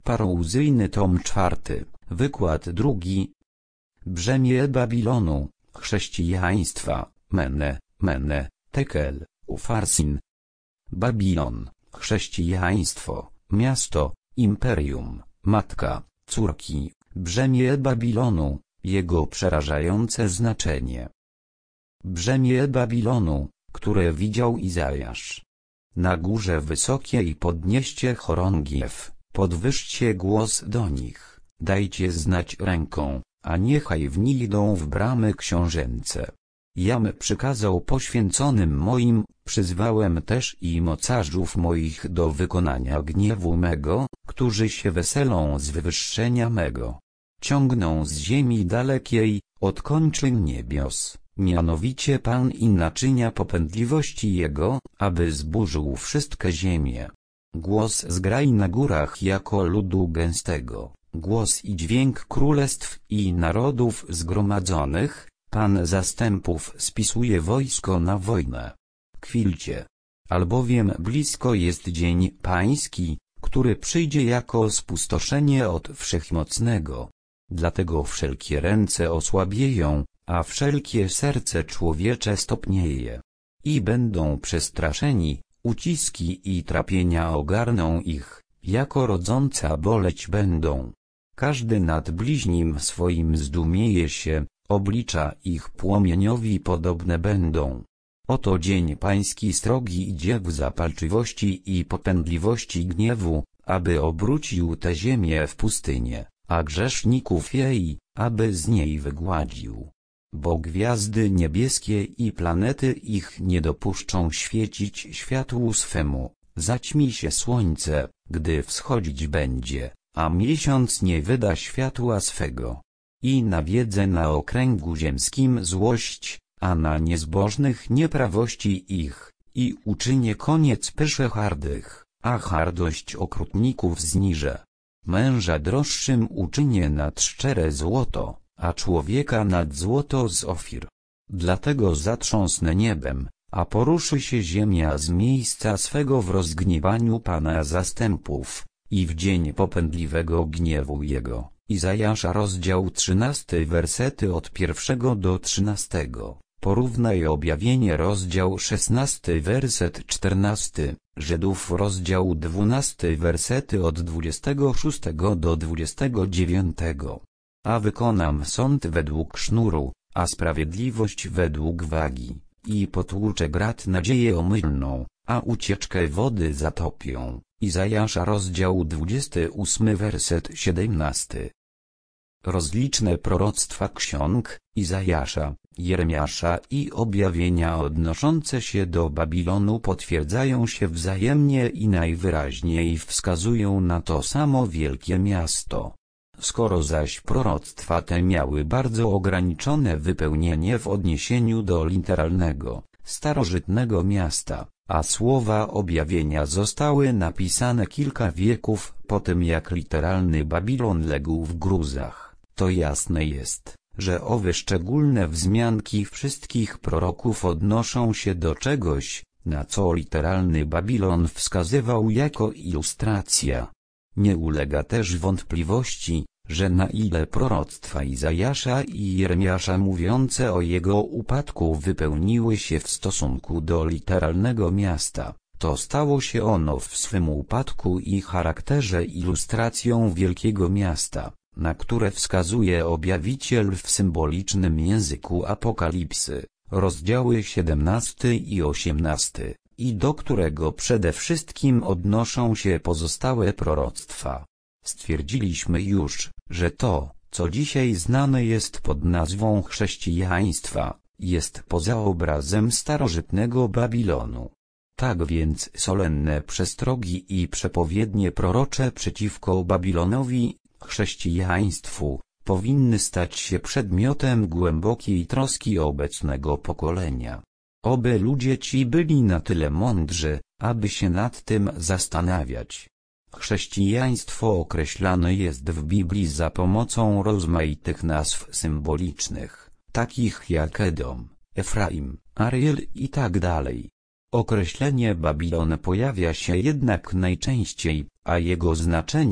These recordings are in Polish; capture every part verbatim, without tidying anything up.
Parouzyjny tom czwarty, wykład drugi. Brzemię Babilonu, chrześcijaństwa, Mene, Mene, Tekel, Ufarsin. Babilon, chrześcijaństwo, miasto, imperium, matka, córki, brzemię Babilonu, jego przerażające znaczenie. Brzemię Babilonu, które widział Izajasz. Na górze wysokiej podnieście chorągiew, podwyższcie głos do nich, dajcie znać ręką, a niechaj w nich idą w bramy książęce. Jam przykazał poświęconym moim, przyzwałem też i mocarzów moich do wykonania gniewu mego, którzy się weselą z wywyższenia mego. Ciągną z ziemi dalekiej, od kończyn niebios, mianowicie Pan i naczynia popędliwości Jego, aby zburzył wszystkie ziemie. Głos zgraj na górach jako ludu gęstego, głos i dźwięk królestw i narodów zgromadzonych, Pan zastępów spisuje wojsko na wojnę. Kwilcie. Albowiem blisko jest dzień Pański, który przyjdzie jako spustoszenie od Wszechmocnego. Dlatego wszelkie ręce osłabieją, a wszelkie serce człowiecze stopnieje. I będą przestraszeni, uciski i trapienia ogarną ich, jako rodząca boleć będą. Każdy nad bliźnim swoim zdumieje się, oblicza ich płomieniowi podobne będą. Oto dzień Pański srogi idzie w zapalczywości i popędliwości gniewu, aby obrócił tę ziemię w pustynię, a grzeszników jej, aby z niej wygładził. Bo gwiazdy niebieskie i planety ich nie dopuszczą świecić światłu swemu, zaćmi się słońce, gdy wschodzić będzie, a miesiąc nie wyda światła swego. I nawiedze na okręgu ziemskim złość, a na niezbożnych nieprawości ich, i uczynię koniec pysze hardych, a hardość okrutników zniżę. Męża droższym uczynię nad szczere złoto, a człowieka nad złoto z Ofir. Dlatego zatrząsnę niebem, a poruszy się ziemia z miejsca swego w rozgniewaniu Pana zastępów, i w dzień popędliwego gniewu Jego. Izajasza rozdział trzynasty wersety od pierwszego do trzynastego. Porównaj objawienie rozdział szesnasty werset czternasty, Żydów rozdział dwunasty wersety od dwudziestego szóstego do dwudziestego dziewiątego. A wykonam sąd według sznuru, a sprawiedliwość według wagi, i potłuczę grat nadzieję omylną, a ucieczkę wody zatopią. Izajasza rozdział dwudziesty ósmy werset siedemnasty. Rozliczne proroctwa ksiąg Izajasza, Jeremiasza i objawienia odnoszące się do Babilonu potwierdzają się wzajemnie i najwyraźniej wskazują na to samo wielkie miasto. Skoro zaś proroctwa te miały bardzo ograniczone wypełnienie w odniesieniu do literalnego, starożytnego miasta, a słowa objawienia zostały napisane kilka wieków po tym jak literalny Babilon legł w gruzach, to jasne jest, że owe szczególne wzmianki wszystkich proroków odnoszą się do czegoś, na co literalny Babilon wskazywał jako ilustracja. Nie ulega też wątpliwości, że na ile proroctwa Izajasza i Jeremiasza mówiące o jego upadku wypełniły się w stosunku do literalnego miasta, to stało się ono w swym upadku i charakterze ilustracją wielkiego miasta, na które wskazuje objawiciel w symbolicznym języku Apokalipsy, rozdziały siedemnasty i osiemnasty, i do którego przede wszystkim odnoszą się pozostałe proroctwa. Stwierdziliśmy już, że to, co dzisiaj znane jest pod nazwą chrześcijaństwa, jest poza obrazem starożytnego Babilonu. Tak więc solenne przestrogi i przepowiednie prorocze przeciwko Babilonowi, chrześcijaństwu, powinny stać się przedmiotem głębokiej troski obecnego pokolenia. Oby ludzie ci byli na tyle mądrzy, aby się nad tym zastanawiać. Chrześcijaństwo określane jest w Biblii za pomocą rozmaitych nazw symbolicznych, takich jak Edom, Efraim, Ariel i tak dalej. Określenie Babilon pojawia się jednak najczęściej, a jego znaczenie,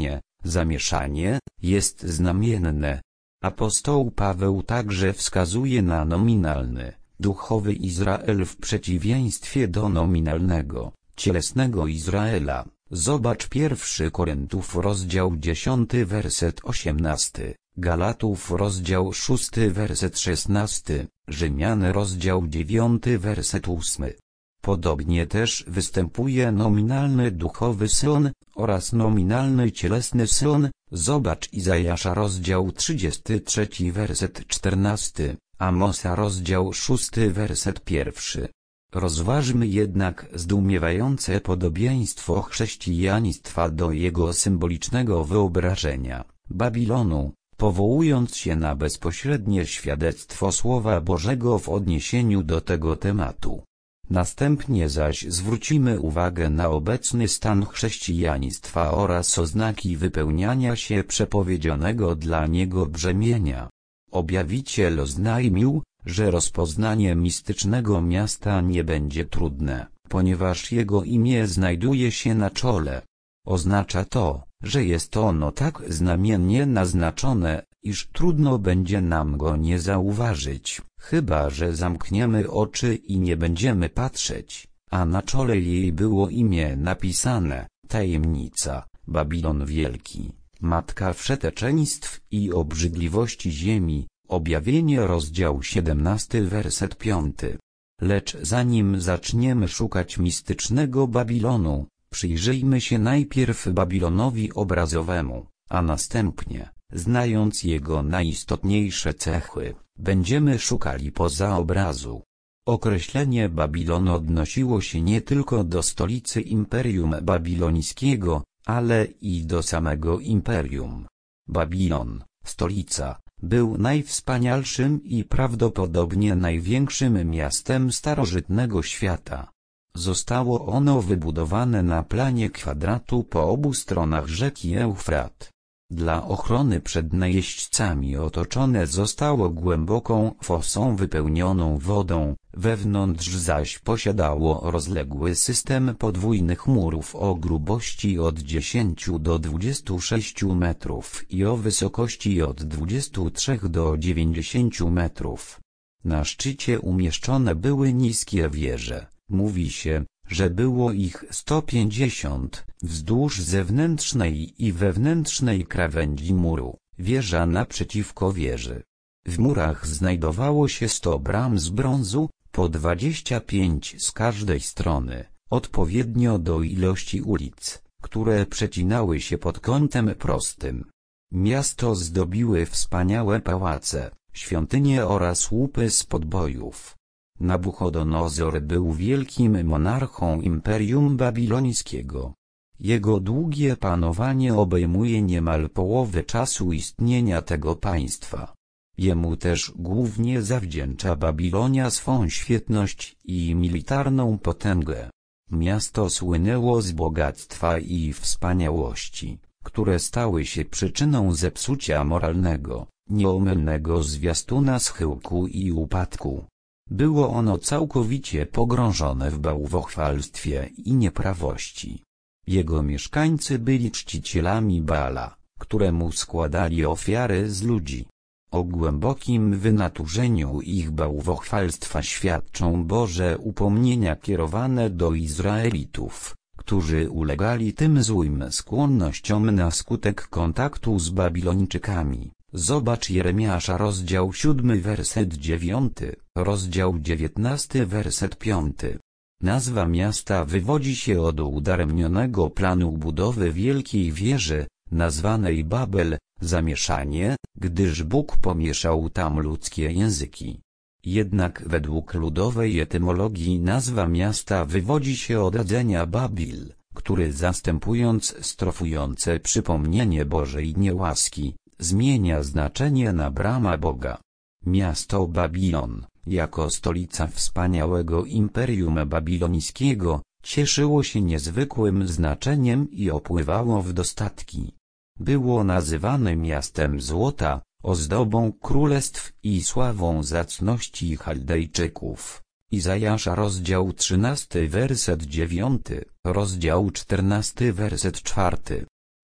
zamieszanie, jest znamienne. Apostoł Paweł także wskazuje na nominalny, duchowy Izrael w przeciwieństwie do nominalnego, cielesnego Izraela. Zobacz pierwszy Koryntiów rozdział dziesiąty werset osiemnasty, Galatów rozdział szósty werset szesnasty, Rzymian rozdział dziewiąty werset ósmy. Podobnie też występuje nominalny duchowy Sion, oraz nominalny cielesny Sion. Zobacz Izajasza rozdział trzydziesty trzeci werset czternasty, Amosa rozdział szósty werset pierwszy. Rozważmy jednak zdumiewające podobieństwo chrześcijaństwa do jego symbolicznego wyobrażenia, Babilonu, powołując się na bezpośrednie świadectwo Słowa Bożego w odniesieniu do tego tematu. Następnie zaś zwrócimy uwagę na obecny stan chrześcijaństwa oraz oznaki wypełniania się przepowiedzianego dla niego brzemienia. Objawiciel oznajmił, że rozpoznanie mistycznego miasta nie będzie trudne, ponieważ jego imię znajduje się na czole. Oznacza to, że jest ono tak znamiennie naznaczone, iż trudno będzie nam go nie zauważyć, chyba że zamkniemy oczy i nie będziemy patrzeć, a na czole jej było imię napisane, tajemnica, Babilon Wielki, matka wszeteczeństw i obrzydliwości ziemi. Objawienie rozdział siedemnasty werset piąty. Lecz zanim zaczniemy szukać mistycznego Babilonu, przyjrzyjmy się najpierw Babilonowi obrazowemu, a następnie, znając jego najistotniejsze cechy, będziemy szukali poza obrazu. Określenie Babilon odnosiło się nie tylko do stolicy Imperium Babilońskiego, ale i do samego imperium. Babilon, stolica, był najwspanialszym i prawdopodobnie największym miastem starożytnego świata. Zostało ono wybudowane na planie kwadratu po obu stronach rzeki Eufrat. Dla ochrony przed najeźdźcami otoczone zostało głęboką fosą wypełnioną wodą, wewnątrz zaś posiadało rozległy system podwójnych murów o grubości od dziesięciu do dwudziestu sześciu metrów i o wysokości od dwudziestu trzech do dziewięćdziesięciu metrów. Na szczycie umieszczone były niskie wieże. Mówi się, że było ich sto pięćdziesiąt, wzdłuż zewnętrznej i wewnętrznej krawędzi muru, wieża naprzeciwko wieży. W murach znajdowało się sto bram z brązu, po dwadzieścia pięć z każdej strony, odpowiednio do ilości ulic, które przecinały się pod kątem prostym. Miasto zdobiły wspaniałe pałace, świątynie oraz łupy z podbojów. Nabuchodonozor był wielkim monarchą Imperium Babilońskiego. Jego długie panowanie obejmuje niemal połowę czasu istnienia tego państwa. Jemu też głównie zawdzięcza Babilonia swą świetność i militarną potęgę. Miasto słynęło z bogactwa i wspaniałości, które stały się przyczyną zepsucia moralnego, nieomylnego zwiastuna schyłku i upadku. Było ono całkowicie pogrążone w bałwochwalstwie i nieprawości. Jego mieszkańcy byli czcicielami Baala, któremu składali ofiary z ludzi. O głębokim wynaturzeniu ich bałwochwalstwa świadczą Boże upomnienia kierowane do Izraelitów, którzy ulegali tym złym skłonnościom na skutek kontaktu z Babilończykami. Zobacz Jeremiasza rozdział siódmy werset dziewiąty, rozdział dziewiętnasty werset piąty. Nazwa miasta wywodzi się od udaremnionego planu budowy wielkiej wieży, nazwanej Babel, zamieszanie, gdyż Bóg pomieszał tam ludzkie języki. Jednak według ludowej etymologii nazwa miasta wywodzi się od rdzenia Babil, który zastępując strofujące przypomnienie Bożej niełaski, zmienia znaczenie na brama Boga. Miasto Babilon, jako stolica wspaniałego Imperium Babilońskiego, cieszyło się niezwykłym znaczeniem i opływało w dostatki. Było nazywane miastem złota, ozdobą królestw i sławą zacności Chaldejczyków. Izajasza rozdział trzynasty werset dziewiąty, rozdział czternasty werset czwarty.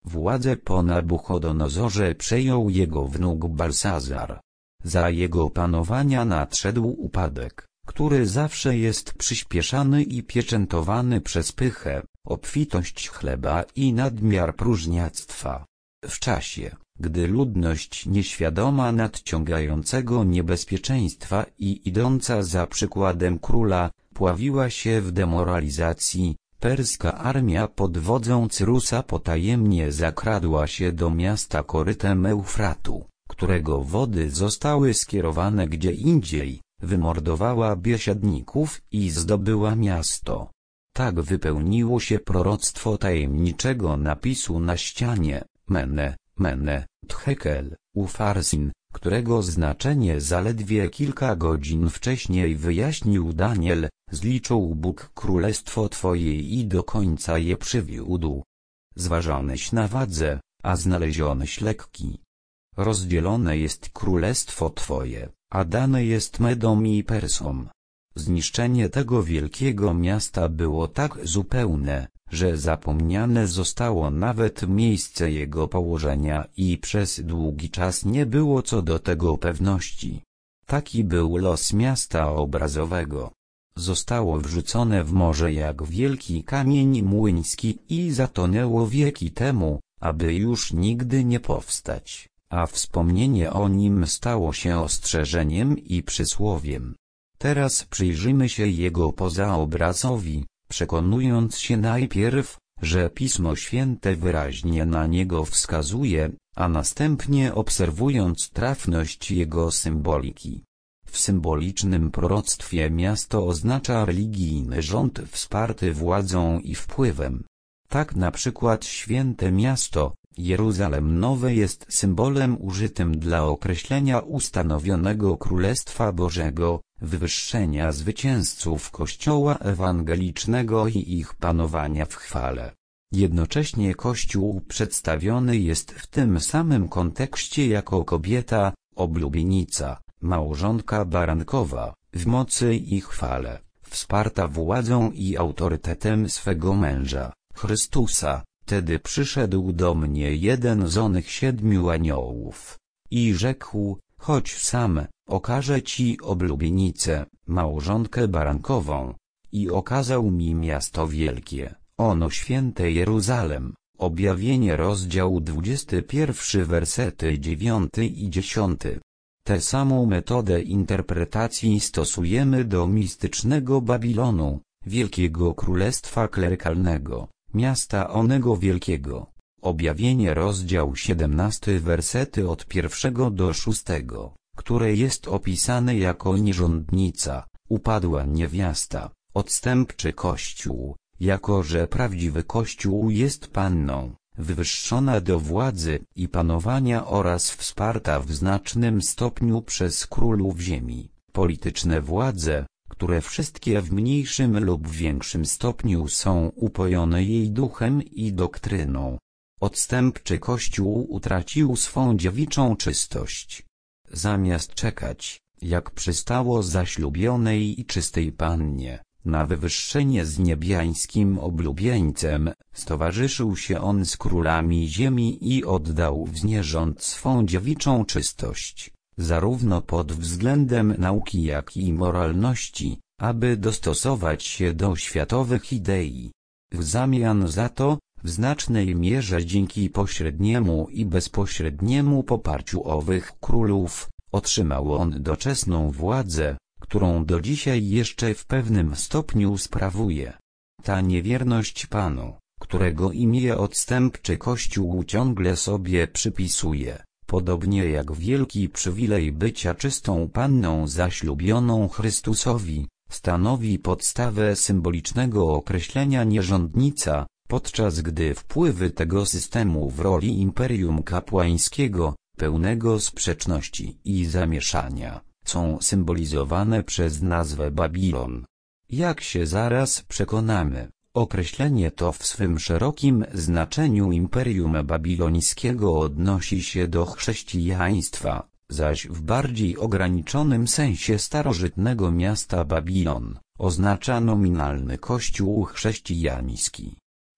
Władzę po Nabuchodonozorze przejął jego wnuk Balsazar. Za jego panowania nadszedł upadek, który zawsze jest przyspieszany i pieczętowany przez pychę, obfitość chleba i nadmiar próżniactwa. W czasie, gdy ludność nieświadoma nadciągającego niebezpieczeństwa i idąca za przykładem króla, pławiła się w demoralizacji, perska armia pod wodzą Cyrusa potajemnie zakradła się do miasta korytem Eufratu, którego wody zostały skierowane gdzie indziej, wymordowała biesiadników i zdobyła miasto. Tak wypełniło się proroctwo tajemniczego napisu na ścianie: Mene, Mene, Tekel, Ufarsin, którego znaczenie zaledwie kilka godzin wcześniej wyjaśnił Daniel: zliczył Bóg królestwo Twoje i do końca je przywiódł. Zważoneś na wadze, a znalezioneś lekki. Rozdzielone jest królestwo Twoje, a dane jest Medom i Persom. Zniszczenie tego wielkiego miasta było tak zupełne, że zapomniane zostało nawet miejsce jego położenia i przez długi czas nie było co do tego pewności. Taki był los miasta obrazowego. Zostało wrzucone w morze jak wielki kamień młyński i zatonęło wieki temu, aby już nigdy nie powstać, a wspomnienie o nim stało się ostrzeżeniem i przysłowiem. Teraz przyjrzymy się jego pozaobrazowi, przekonując się najpierw, że Pismo Święte wyraźnie na niego wskazuje, a następnie obserwując trafność jego symboliki. W symbolicznym proroctwie miasto oznacza religijny rząd wsparty władzą i wpływem. Tak na przykład święte miasto, Jeruzalem Nowe, jest symbolem użytym dla określenia ustanowionego Królestwa Bożego, wywyższenia zwycięzców Kościoła ewangelicznego i ich panowania w chwale. Jednocześnie Kościół przedstawiony jest w tym samym kontekście jako kobieta, oblubienica, małżonka barankowa, w mocy i chwale, wsparta władzą i autorytetem swego męża, Chrystusa. Wtedy przyszedł do mnie jeden z onych siedmiu aniołów i rzekł: chodź sam, okażę ci oblubienicę, małżonkę barankową. I okazał mi miasto wielkie, ono święte Jeruzalem. Objawienie rozdział dwudziesty pierwszy wersety dziewiąty i dziesiąty. Tę samą metodę interpretacji stosujemy do mistycznego Babilonu, wielkiego królestwa klerykalnego, miasta onego wielkiego. Objawienie rozdział siedemnasty wersety od pierwszego do szóstego, które jest opisane jako nierządnica, upadła niewiasta, odstępczy kościół, jako że prawdziwy kościół jest panną, wywyższona do władzy i panowania oraz wsparta w znacznym stopniu przez królów ziemi, polityczne władze, które wszystkie w mniejszym lub większym stopniu są upojone jej duchem i doktryną. Odstępczy kościół utracił swą dziewiczą czystość. Zamiast czekać, jak przystało zaślubionej i czystej pannie, na wywyższenie z niebiańskim oblubieńcem, stowarzyszył się on z królami ziemi i oddał w nierząd swą dziewiczą czystość, zarówno pod względem nauki, jak i moralności, aby dostosować się do światowych idei. W zamian za to, w znacznej mierze dzięki pośredniemu i bezpośredniemu poparciu owych królów, otrzymał on doczesną władzę, którą do dzisiaj jeszcze w pewnym stopniu sprawuje. Ta niewierność Panu, którego imię odstępczy Kościół ciągle sobie przypisuje, podobnie jak wielki przywilej bycia czystą panną zaślubioną Chrystusowi, stanowi podstawę symbolicznego określenia nierządnica, podczas gdy wpływy tego systemu w roli imperium kapłańskiego, pełnego sprzeczności i zamieszania, są symbolizowane przez nazwę Babilon. Jak się zaraz przekonamy, określenie to w swym szerokim znaczeniu imperium babilońskiego odnosi się do chrześcijaństwa, zaś w bardziej ograniczonym sensie starożytnego miasta Babilon oznacza nominalny kościół chrześcijański.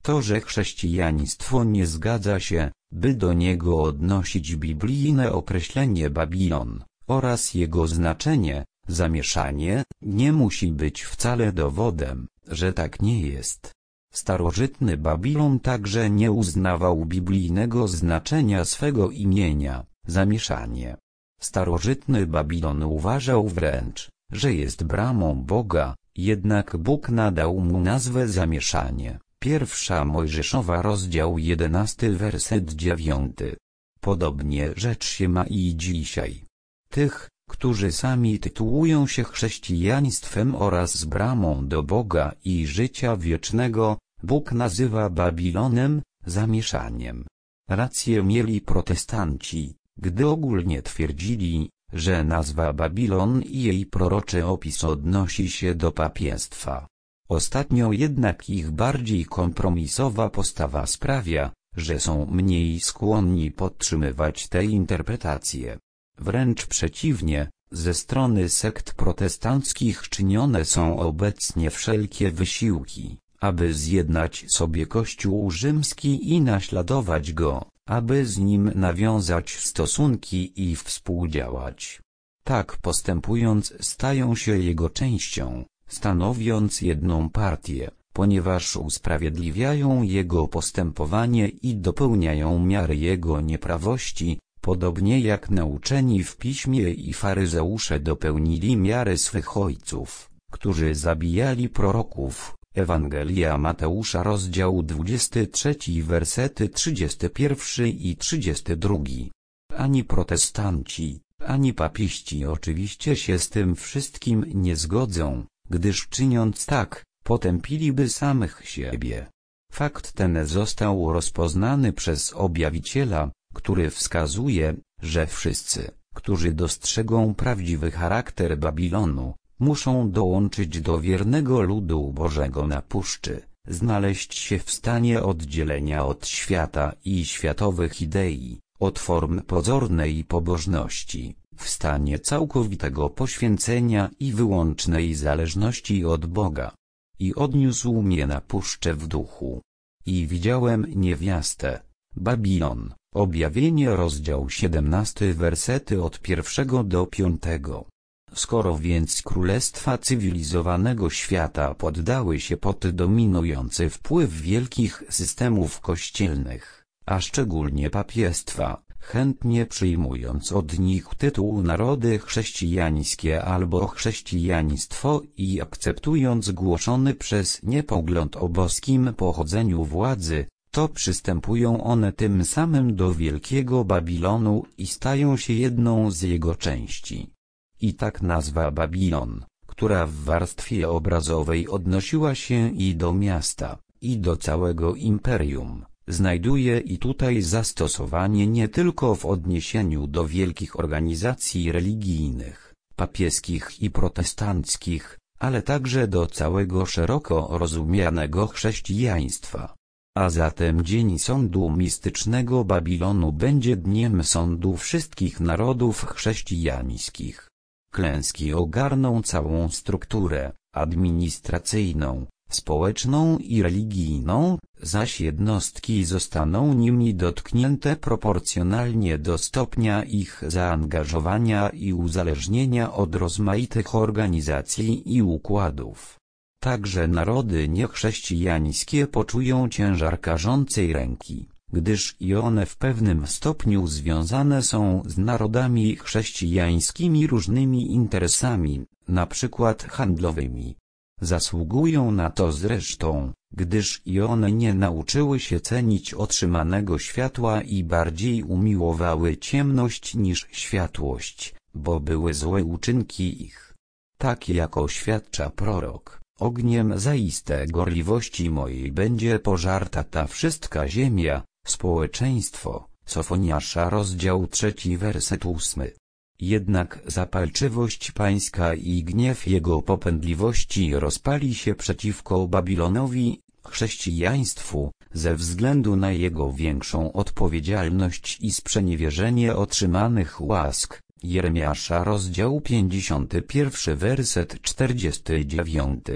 To, że chrześcijaństwo nie zgadza się, by do niego odnosić biblijne określenie Babilon, oraz jego znaczenie, zamieszanie, nie musi być wcale dowodem, że tak nie jest. Starożytny Babilon także nie uznawał biblijnego znaczenia swego imienia, zamieszanie. Starożytny Babilon uważał wręcz, że jest bramą Boga, jednak Bóg nadał mu nazwę zamieszanie. Pierwsza Mojżeszowa rozdział jedenasty werset dziewiąty. Podobnie rzecz się ma i dzisiaj. Tych, którzy sami tytułują się chrześcijaństwem oraz bramą do Boga i życia wiecznego, Bóg nazywa Babilonem, zamieszaniem. Rację mieli protestanci, gdy ogólnie twierdzili, że nazwa Babilon i jej proroczy opis odnosi się do papiestwa. Ostatnio jednak ich bardziej kompromisowa postawa sprawia, że są mniej skłonni podtrzymywać te interpretacje. Wręcz przeciwnie, ze strony sekt protestanckich czynione są obecnie wszelkie wysiłki, aby zjednać sobie Kościół rzymski i naśladować go, aby z nim nawiązać stosunki i współdziałać. Tak postępując stają się jego częścią, stanowiąc jedną partię, ponieważ usprawiedliwiają jego postępowanie i dopełniają miary jego nieprawości, podobnie jak nauczeni w piśmie i faryzeusze dopełnili miary swych ojców, którzy zabijali proroków. Ewangelia Mateusza rozdział dwudziesty trzeci wersety trzydziesty pierwszy i trzydziesty drugi. Ani protestanci, ani papiści oczywiście się z tym wszystkim nie zgodzą, gdyż czyniąc tak, potępiliby samych siebie. Fakt ten został rozpoznany przez objawiciela, który wskazuje, że wszyscy, którzy dostrzegą prawdziwy charakter Babilonu, muszą dołączyć do wiernego ludu Bożego na puszczy, znaleźć się w stanie oddzielenia od świata i światowych idei, od form pozornej pobożności, w stanie całkowitego poświęcenia i wyłącznej zależności od Boga. I odniósł mnie na puszczę w duchu. I widziałem niewiastę, Babilon, objawienie rozdział siedemnasty wersety od pierwszego do piątego. Skoro więc królestwa cywilizowanego świata poddały się pod dominujący wpływ wielkich systemów kościelnych, a szczególnie papiestwa, chętnie przyjmując od nich tytuł narody chrześcijańskie albo chrześcijaństwo i akceptując głoszony przez nie pogląd o boskim pochodzeniu władzy, to przystępują one tym samym do wielkiego Babilonu i stają się jedną z jego części. I tak nazwa Babilon, która w warstwie obrazowej odnosiła się i do miasta, i do całego imperium, znajduje i tutaj zastosowanie nie tylko w odniesieniu do wielkich organizacji religijnych, papieskich i protestanckich, ale także do całego szeroko rozumianego chrześcijaństwa. A zatem dzień sądu mistycznego Babilonu będzie dniem sądu wszystkich narodów chrześcijańskich. Klęski ogarną całą strukturę administracyjną, społeczną i religijną, zaś jednostki zostaną nimi dotknięte proporcjonalnie do stopnia ich zaangażowania i uzależnienia od rozmaitych organizacji i układów. Także narody niechrześcijańskie poczują ciężar karzącej ręki, gdyż i one w pewnym stopniu związane są z narodami chrześcijańskimi różnymi interesami, na przykład handlowymi. Zasługują na to zresztą, gdyż i one nie nauczyły się cenić otrzymanego światła i bardziej umiłowały ciemność niż światłość, bo były złe uczynki ich. Tak jak oświadcza prorok, ogniem zaiste gorliwości mojej będzie pożarta ta wszystka ziemia, społeczeństwo. Sofoniasza rozdział trzeci werset ósmy. Jednak zapalczywość pańska i gniew jego popędliwości rozpali się przeciwko Babilonowi, chrześcijaństwu, ze względu na jego większą odpowiedzialność i sprzeniewierzenie otrzymanych łask. Jeremiasza rozdział pięćdziesiąty pierwszy werset czterdziesty dziewiąty.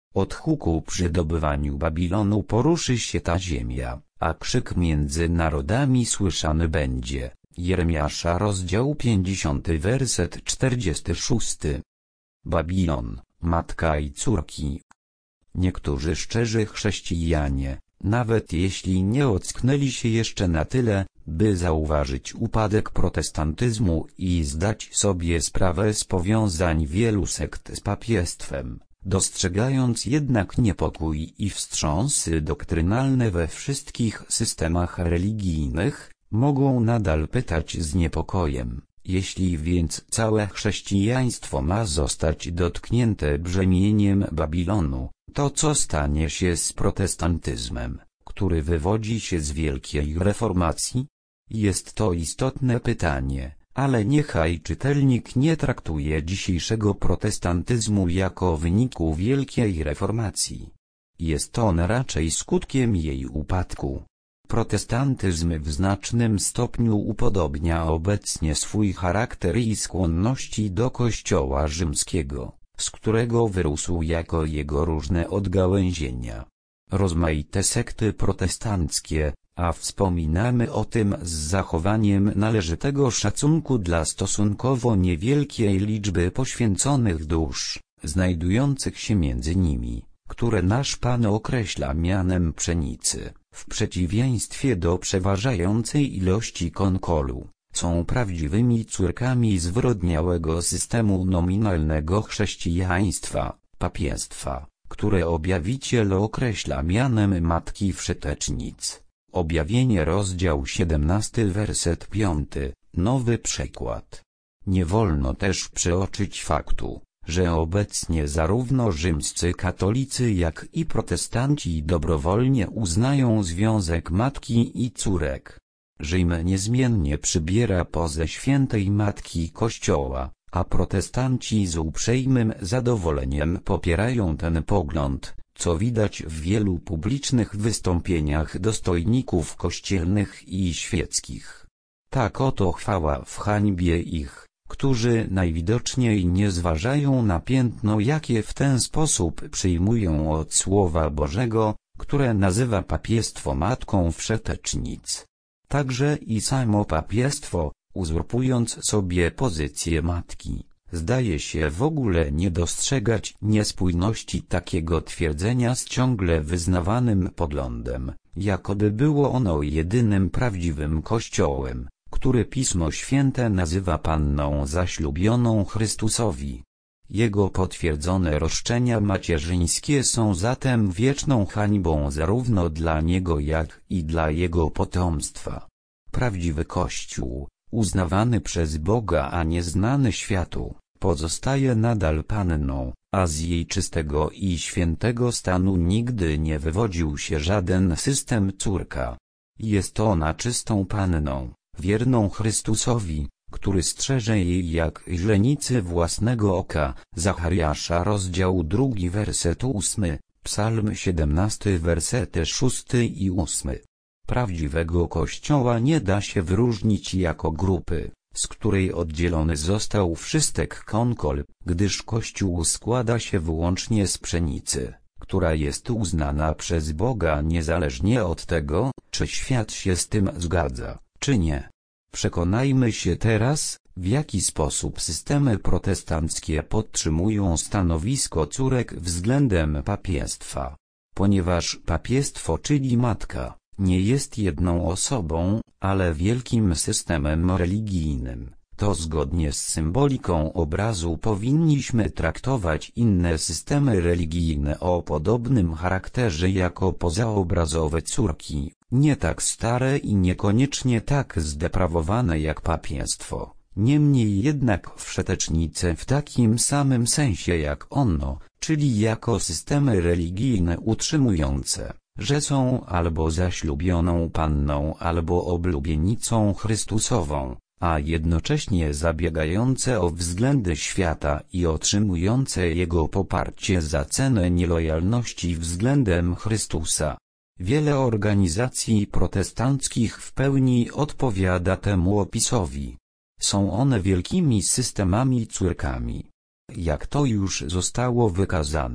Od huku przy zdobywaniu Babilonu poruszy się ta ziemia, a krzyk między narodami słyszany będzie. Jeremiasza rozdział pięćdziesiąty werset czterdziesty szósty. Babilon, matka i córki. Niektórzy szczerzy chrześcijanie, nawet jeśli nie ocknęli się jeszcze na tyle, by zauważyć upadek protestantyzmu i zdać sobie sprawę z powiązań wielu sekt z papiestwem, dostrzegając jednak niepokój i wstrząsy doktrynalne we wszystkich systemach religijnych, mogą nadal pytać z niepokojem: jeśli więc całe chrześcijaństwo ma zostać dotknięte brzemieniem Babilonu, to co stanie się z protestantyzmem, który wywodzi się z wielkiej reformacji? Jest to istotne pytanie, ale niechaj czytelnik nie traktuje dzisiejszego protestantyzmu jako wyniku wielkiej reformacji. Jest on raczej skutkiem jej upadku. Protestantyzm w znacznym stopniu upodobnia obecnie swój charakter i skłonności do Kościoła rzymskiego, z którego wyrósł jako jego różne odgałęzienia. Rozmaite sekty protestanckie, a wspominamy o tym z zachowaniem należytego szacunku dla stosunkowo niewielkiej liczby poświęconych dusz, znajdujących się między nimi, które nasz Pan określa mianem pszenicy, w przeciwieństwie do przeważającej ilości konkolu, są prawdziwymi córkami zwyrodniałego systemu nominalnego chrześcijaństwa, papiestwa, które Objawiciel określa mianem matki wszetecznic. Objawienie rozdział siedemnasty werset piąty, nowy przekład. Nie wolno też przeoczyć faktu, że obecnie zarówno rzymscy katolicy jak i protestanci dobrowolnie uznają związek matki i córek. Rzym niezmiennie przybiera pozę świętej Matki Kościoła, a protestanci z uprzejmym zadowoleniem popierają ten pogląd, co widać w wielu publicznych wystąpieniach dostojników kościelnych i świeckich. Tak oto chwała w hańbie ich, którzy najwidoczniej nie zważają na piętno, jakie w ten sposób przyjmują od Słowa Bożego, które nazywa papiestwo matką wszetecznic. Także i samo papiestwo, uzurpując sobie pozycję matki, zdaje się w ogóle nie dostrzegać niespójności takiego twierdzenia z ciągle wyznawanym poglądem, jakoby było ono jedynym prawdziwym Kościołem, który Pismo Święte nazywa Panną zaślubioną Chrystusowi. Jego potwierdzone roszczenia macierzyńskie są zatem wieczną hańbą zarówno dla niego, jak i dla jego potomstwa. Prawdziwy Kościół, uznawany przez Boga a nieznany światu, pozostaje nadal Panną, a z jej czystego i świętego stanu nigdy nie wywodził się żaden system córka. Jest ona czystą Panną, wierną Chrystusowi, który strzeże jej jak źrenicy własnego oka. Zachariasza rozdział drugi werset ósmy, Psalm siedemnasty wersety szósty i ósmy. Prawdziwego Kościoła nie da się wyróżnić jako grupy, z której oddzielony został wszystek konkol, gdyż Kościół składa się wyłącznie z pszenicy, która jest uznana przez Boga niezależnie od tego, czy świat się z tym zgadza, czy nie. Przekonajmy się teraz, w jaki sposób systemy protestanckie podtrzymują stanowisko córek względem papiestwa. Ponieważ papiestwo, czyli matka, nie jest jedną osobą, ale wielkim systemem religijnym, to zgodnie z symboliką obrazu powinniśmy traktować inne systemy religijne o podobnym charakterze jako pozaobrazowe córki, nie tak stare i niekoniecznie tak zdeprawowane jak papiestwo, niemniej jednak wszetecznice w takim samym sensie jak ono, czyli jako systemy religijne utrzymujące, że są albo zaślubioną Panną, albo oblubienicą Chrystusową, a jednocześnie zabiegające o względy świata i otrzymujące jego poparcie za cenę nielojalności względem Chrystusa. Wiele organizacji protestanckich w pełni odpowiada temu opisowi. Są one wielkimi systemami córkami. Jak to już zostało wykazane,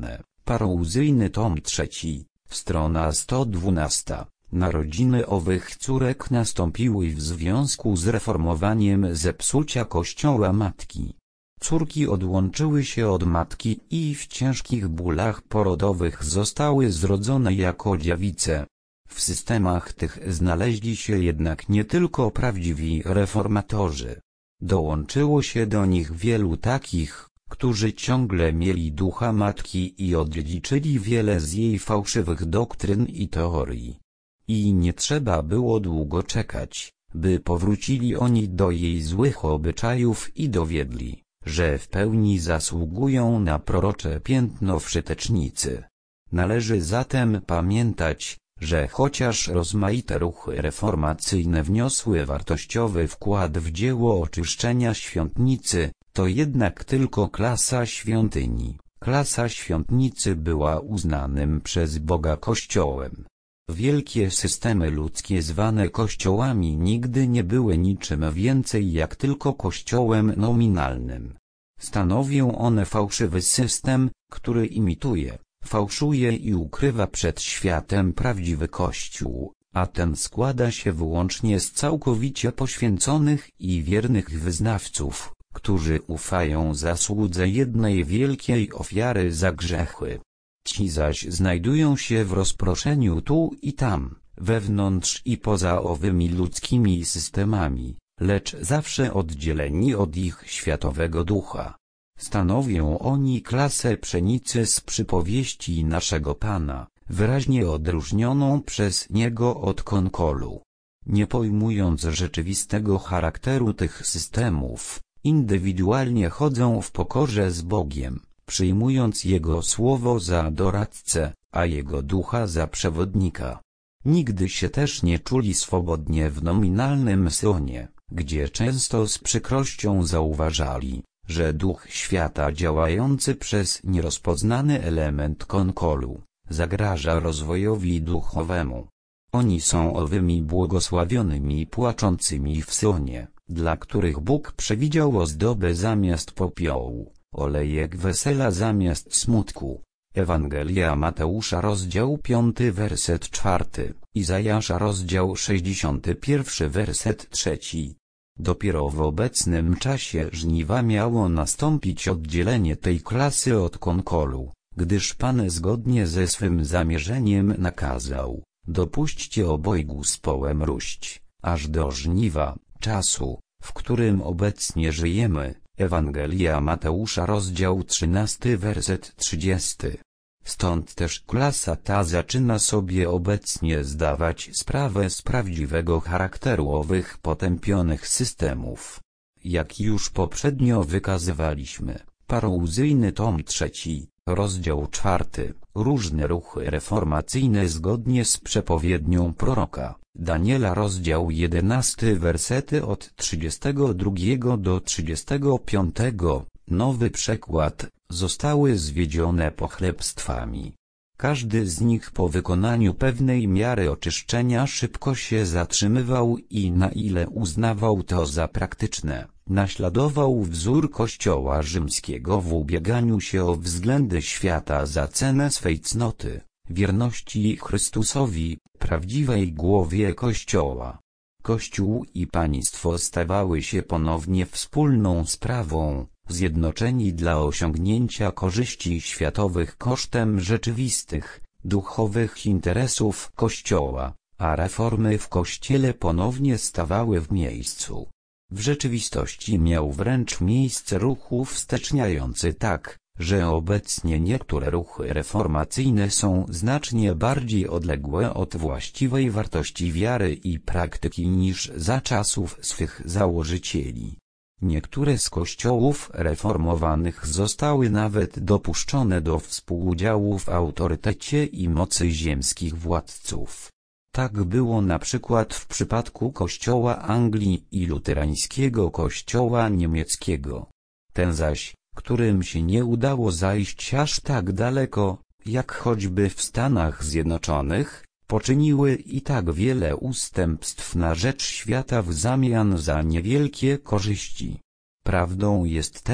Parouzyjny tom trzeci, strona sto dwanaście. Narodziny owych córek nastąpiły w związku z reformowaniem zepsucia kościoła matki. Córki odłączyły się od matki i w ciężkich bólach porodowych zostały zrodzone jako dziewice. W systemach tych znaleźli się jednak nie tylko prawdziwi reformatorzy. Dołączyło się do nich wielu takich, którzy ciągle mieli ducha matki i odziedziczyli wiele z jej fałszywych doktryn i teorii. I nie trzeba było długo czekać, by powrócili oni do jej złych obyczajów i dowiedli, że w pełni zasługują na prorocze piętno wszetecznicy. Należy zatem pamiętać, że chociaż rozmaite ruchy reformacyjne wniosły wartościowy wkład w dzieło oczyszczenia świątnicy, to jednak tylko klasa świątyni, klasa świątnicy była uznanym przez Boga Kościołem. Wielkie systemy ludzkie zwane kościołami nigdy nie były niczym więcej jak tylko kościołem nominalnym. Stanowią one fałszywy system, który imituje, fałszuje i ukrywa przed światem prawdziwy Kościół, a ten składa się wyłącznie z całkowicie poświęconych i wiernych wyznawców, którzy ufają zasłudze jednej wielkiej ofiary za grzechy. Ci zaś znajdują się w rozproszeniu tu i tam, wewnątrz i poza owymi ludzkimi systemami, lecz zawsze oddzieleni od ich światowego ducha. Stanowią oni klasę pszenicy z przypowieści naszego Pana, wyraźnie odróżnioną przez Niego od konkolu. Nie pojmując rzeczywistego charakteru tych systemów, indywidualnie chodzą w pokorze z Bogiem, przyjmując Jego słowo za doradcę, a Jego ducha za przewodnika. Nigdy się też nie czuli swobodnie w nominalnym Sionie, gdzie często z przykrością zauważali, że duch świata działający przez nierozpoznany element konkolu zagraża rozwojowi duchowemu. Oni są owymi błogosławionymi płaczącymi w Sionie, dla których Bóg przewidział ozdobę zamiast popiołu, olejek wesela zamiast smutku. Ewangelia Mateusza rozdział piąty werset czwarty, Izajasza rozdział sześćdziesiąty pierwszy werset trzeci. Dopiero w obecnym czasie żniwa miało nastąpić oddzielenie tej klasy od konkolu, gdyż Pan zgodnie ze swym zamierzeniem nakazał: dopuśćcie obojgu z połem róść, aż do żniwa, czasu, w którym obecnie żyjemy. Ewangelia Mateusza rozdział trzynasty werset trzydziesty. Stąd też klasa ta zaczyna sobie obecnie zdawać sprawę z prawdziwego charakteru owych potępionych systemów. Jak już poprzednio wykazywaliśmy, parouzyjny tom trzeci, rozdział czwarty, różne ruchy reformacyjne zgodnie z przepowiednią proroka Daniela rozdział jedenasty wersety od trzydziestego drugiego do trzydziestego piątego, nowy przekład, zostały zwiedzione pochlebstwami. Każdy z nich po wykonaniu pewnej miary oczyszczenia szybko się zatrzymywał i na ile uznawał to za praktyczne, naśladował wzór Kościoła rzymskiego w ubieganiu się o względy świata za cenę swej cnoty, wierności Chrystusowi, prawdziwej głowie Kościoła. Kościół i państwo stawały się ponownie wspólną sprawą, zjednoczeni dla osiągnięcia korzyści światowych kosztem rzeczywistych, duchowych interesów Kościoła, a reformy w Kościele ponownie stawały w miejscu. W rzeczywistości miał wręcz miejsce ruch uwsteczniający tak, że obecnie niektóre ruchy reformacyjne są znacznie bardziej odległe od właściwej wartości wiary i praktyki niż za czasów swych założycieli. Niektóre z kościołów reformowanych zostały nawet dopuszczone do współudziału w autorytecie i mocy ziemskich władców. Tak było na przykład w przypadku Kościoła Anglii i luterańskiego Kościoła niemieckiego. Ten zaś, którym się nie udało zajść aż tak daleko, jak choćby w Stanach Zjednoczonych, poczyniły i tak wiele ustępstw na rzecz świata w zamian za niewielkie korzyści. Prawdą jest też,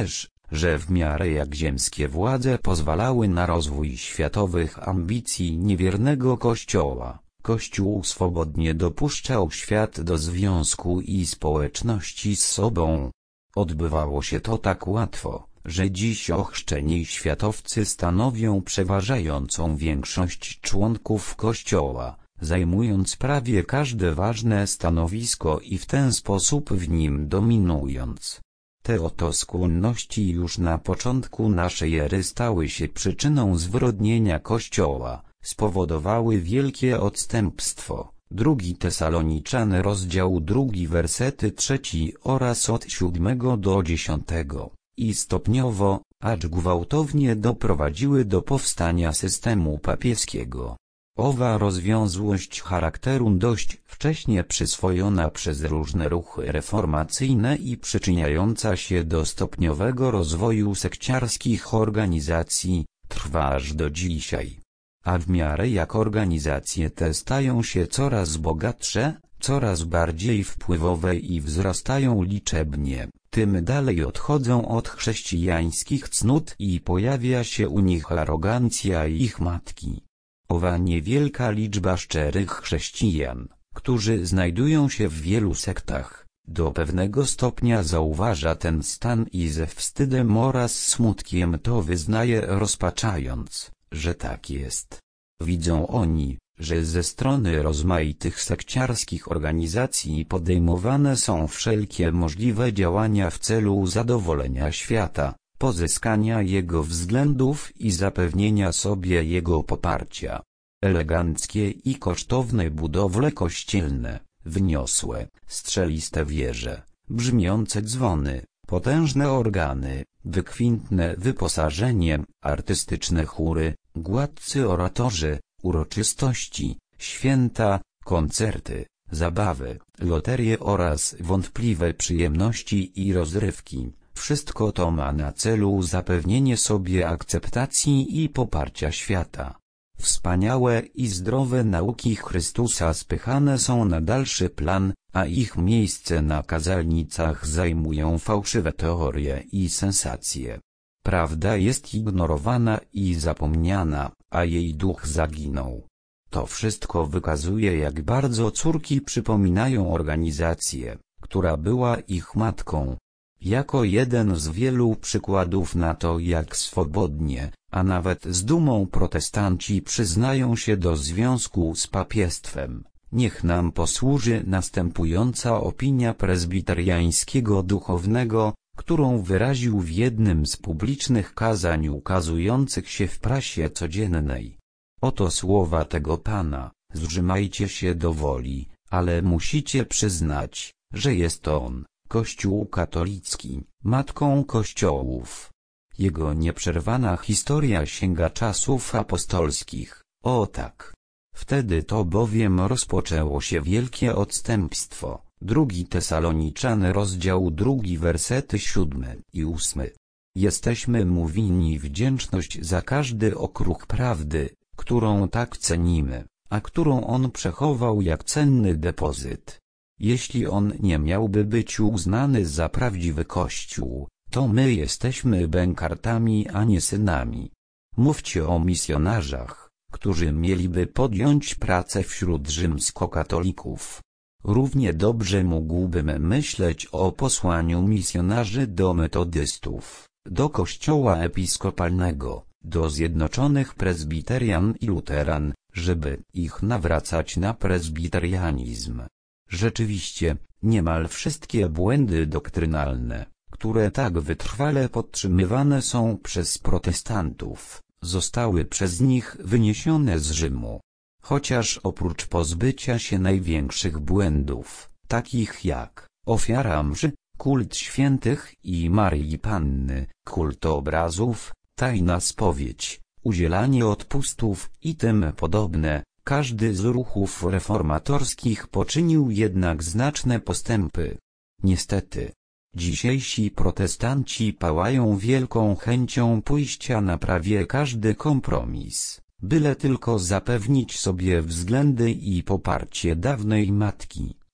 że w miarę jak ziemskie władze pozwalały na rozwój światowych ambicji niewiernego Kościoła, Kościół swobodnie dopuszczał świat do związku i społeczności z sobą. Odbywało się to tak łatwo, że dziś ochrzczeni światowcy stanowią przeważającą większość członków Kościoła, zajmując prawie każde ważne stanowisko i w ten sposób w nim dominując. Te oto skłonności już na początku naszej ery stały się przyczyną zwyrodnienia Kościoła, spowodowały wielkie odstępstwo. Drugi Tesaloniczan rozdział drugi wersety trzeci oraz od siódmego do dziesiątego. I stopniowo, acz gwałtownie doprowadziły do powstania systemu papieskiego. Owa rozwiązłość charakteru dość wcześnie przyswojona przez różne ruchy reformacyjne i przyczyniająca się do stopniowego rozwoju sekciarskich organizacji, trwa aż do dzisiaj. A w miarę jak organizacje te stają się coraz bogatsze, coraz bardziej wpływowe i wzrastają liczebnie, tym dalej odchodzą od chrześcijańskich cnót i pojawia się u nich arogancja ich matki. Owa niewielka liczba szczerych chrześcijan, którzy znajdują się w wielu sektach, do pewnego stopnia zauważa ten stan i ze wstydem oraz smutkiem to wyznaje, rozpaczając, że tak jest. Widzą oni, że ze strony rozmaitych sekciarskich organizacji podejmowane są wszelkie możliwe działania w celu zadowolenia świata, pozyskania jego względów i zapewnienia sobie jego poparcia. Eleganckie i kosztowne budowle kościelne, wyniosłe, strzeliste wieże, brzmiące dzwony, potężne organy, wykwintne wyposażenie, artystyczne chóry, gładcy oratorzy, uroczystości, święta, koncerty, zabawy, loterie oraz wątpliwe przyjemności i rozrywki. Wszystko to ma na celu zapewnienie sobie akceptacji i poparcia świata. Wspaniałe i zdrowe nauki Chrystusa spychane są na dalszy plan, a ich miejsce na kazalnicach zajmują fałszywe teorie i sensacje. Prawda jest ignorowana i zapomniana, a jej duch zaginął. To wszystko wykazuje, jak bardzo córki przypominają organizację, która była ich matką. Jako jeden z wielu przykładów na to, jak swobodnie, a nawet z dumą protestanci przyznają się do związku z papiestwem, niech nam posłuży następująca opinia prezbiteriańskiego duchownego, którą wyraził w jednym z publicznych kazań ukazujących się w prasie codziennej. Oto słowa tego Pana: zrzymajcie się do woli, ale musicie przyznać, że jest On, Kościół katolicki, matką kościołów. Jego nieprzerwana historia sięga czasów apostolskich, o tak. Wtedy to bowiem rozpoczęło się wielkie odstępstwo. Drugi Tesaloniczan rozdział drugi wersety siódmy i ósmy. Jesteśmy mu winni wdzięczność za każdy okruch prawdy, którą tak cenimy, a którą on przechował jak cenny depozyt. Jeśli on nie miałby być uznany za prawdziwy Kościół, to my jesteśmy bękartami, a nie synami. Mówcie o misjonarzach, którzy mieliby podjąć pracę wśród rzymskokatolików. Równie dobrze mógłbym myśleć o posłaniu misjonarzy do metodystów, do kościoła episkopalnego, do zjednoczonych prezbiterian i luteran, żeby ich nawracać na prezbiterianizm. Rzeczywiście, niemal wszystkie błędy doktrynalne, które tak wytrwale podtrzymywane są przez protestantów, zostały przez nich wyniesione z Rzymu. Chociaż oprócz pozbycia się największych błędów, takich jak ofiara mszy, kult świętych i Maryi Panny, kult obrazów, tajna spowiedź, udzielanie odpustów i tym podobne, każdy z ruchów reformatorskich poczynił jednak znaczne postępy. Niestety, dzisiejsi protestanci pałają wielką chęcią pójścia na prawie każdy kompromis, byle tylko zapewnić sobie względy i poparcie dawnej matki,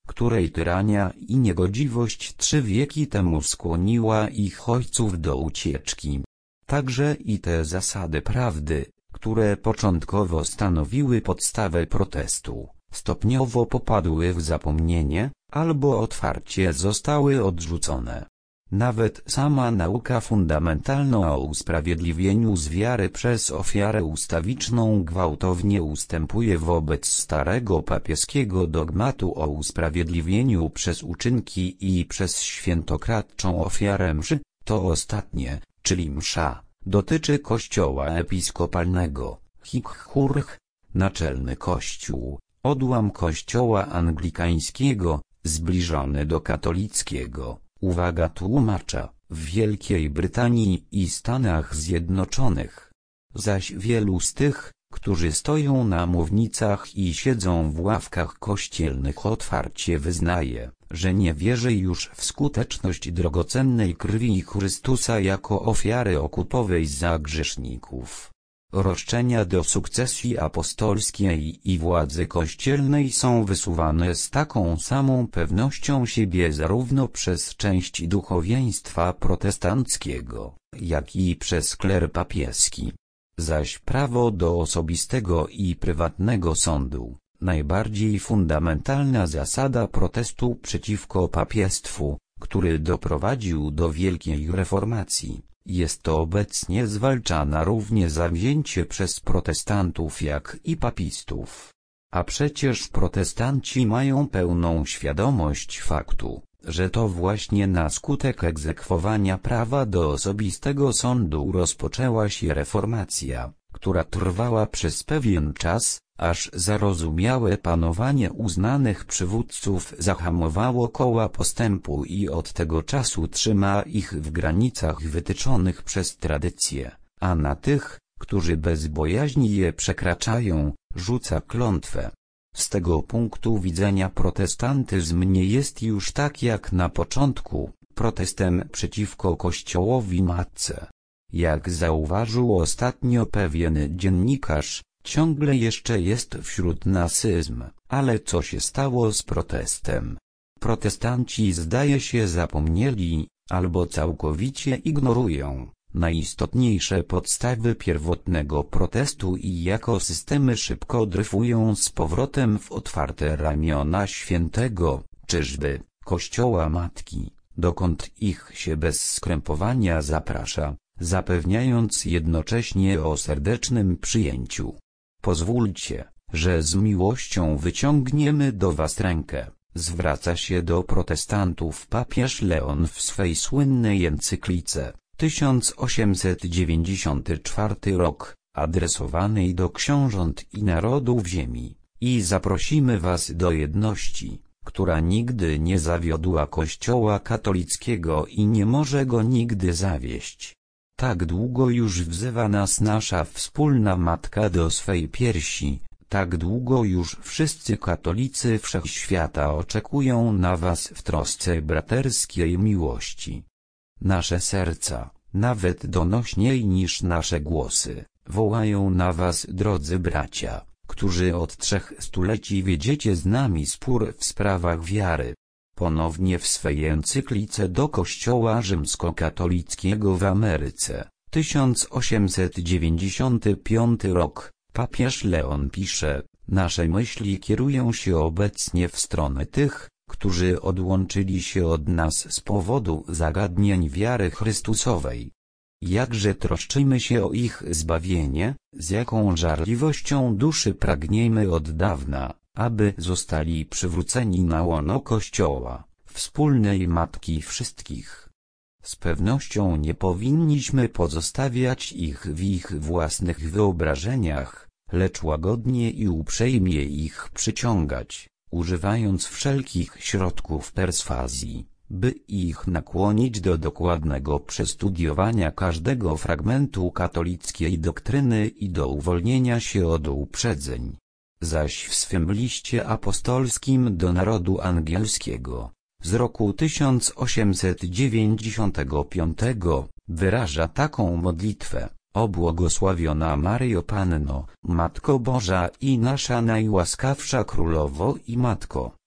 której tyrania i niegodziwość trzy wieki temu skłoniła ich ojców do ucieczki. Także i te zasady prawdy, które początkowo stanowiły podstawę protestu, stopniowo popadły w zapomnienie, albo otwarcie zostały odrzucone. Nawet sama nauka fundamentalna o usprawiedliwieniu z wiary przez ofiarę ustawiczną gwałtownie ustępuje wobec starego papieskiego dogmatu o usprawiedliwieniu przez uczynki i przez świętokradczą ofiarę mszy. To ostatnie, czyli msza, dotyczy kościoła episkopalnego, Hikhurch, naczelny kościół, odłam kościoła anglikańskiego, zbliżony do katolickiego. Uwaga tłumacza, w Wielkiej Brytanii i Stanach Zjednoczonych. Zaś wielu z tych, którzy stoją na mównicach i siedzą w ławkach kościelnych, otwarcie wyznaje, że nie wierzy już w skuteczność drogocennej krwi Chrystusa jako ofiary okupowej za grzeszników. Roszczenia do sukcesji apostolskiej i władzy kościelnej są wysuwane z taką samą pewnością siebie zarówno przez część duchowieństwa protestanckiego, jak i przez kler papieski. Zaś prawo do osobistego i prywatnego sądu, najbardziej fundamentalna zasada protestu przeciwko papiestwu, który doprowadził do wielkiej reformacji, jest to obecnie zwalczana równie zawzięcie przez protestantów jak i papistów. A przecież protestanci mają pełną świadomość faktu, że to właśnie na skutek egzekwowania prawa do osobistego sądu rozpoczęła się reformacja, która trwała przez pewien czas, aż zarozumiałe panowanie uznanych przywódców zahamowało koła postępu i od tego czasu trzyma ich w granicach wytyczonych przez tradycję, a na tych, którzy bez bojaźni je przekraczają, rzuca klątwę. Z tego punktu widzenia protestantyzm nie jest już tak jak na początku, protestem przeciwko Kościołowi Matce. Jak zauważył ostatnio pewien dziennikarz, ciągle jeszcze jest wśród nas izm, ale co się stało z protestem? Protestanci zdaje się zapomnieli, albo całkowicie ignorują, najistotniejsze podstawy pierwotnego protestu i jako systemy szybko dryfują z powrotem w otwarte ramiona świętego, czyżby, Kościoła Matki, dokąd ich się bez skrępowania zaprasza, zapewniając jednocześnie o serdecznym przyjęciu. Pozwólcie, że z miłością wyciągniemy do was rękę, zwraca się do protestantów papież Leon w swej słynnej encyklice, tysiąc osiemset dziewięćdziesiąty czwarty rok, adresowanej do książąt i narodów ziemi, i zaprosimy was do jedności, która nigdy nie zawiodła Kościoła katolickiego i nie może go nigdy zawieść. Tak długo już wzywa nas nasza wspólna Matka do swej piersi, tak długo już wszyscy katolicy wszechświata oczekują na was w trosce braterskiej miłości. Nasze serca, nawet donośniej niż nasze głosy, wołają na was, drodzy bracia, którzy od trzech stuleci wiedziecie z nami spór w sprawach wiary. Ponownie w swej encyklice do Kościoła rzymskokatolickiego w Ameryce, tysiąc osiemset dziewięćdziesiąty piąty rok, papież Leon pisze, nasze myśli kierują się obecnie w stronę tych, którzy odłączyli się od nas z powodu zagadnień wiary Chrystusowej. Jakże troszczymy się o ich zbawienie, z jaką żarliwością duszy pragniemy od dawna, aby zostali przywróceni na łono Kościoła, wspólnej Matki wszystkich. Z pewnością nie powinniśmy pozostawiać ich w ich własnych wyobrażeniach, lecz łagodnie i uprzejmie ich przyciągać, używając wszelkich środków perswazji, by ich nakłonić do dokładnego przestudiowania każdego fragmentu katolickiej doktryny i do uwolnienia się od uprzedzeń. Zaś w swym liście apostolskim do narodu angielskiego, z roku tysiąc osiemset dziewięćdziesiątego piątego, wyraża taką modlitwę: O błogosławiona Maryjo Panno, Matko Boża i nasza najłaskawsza Królowo i Matko,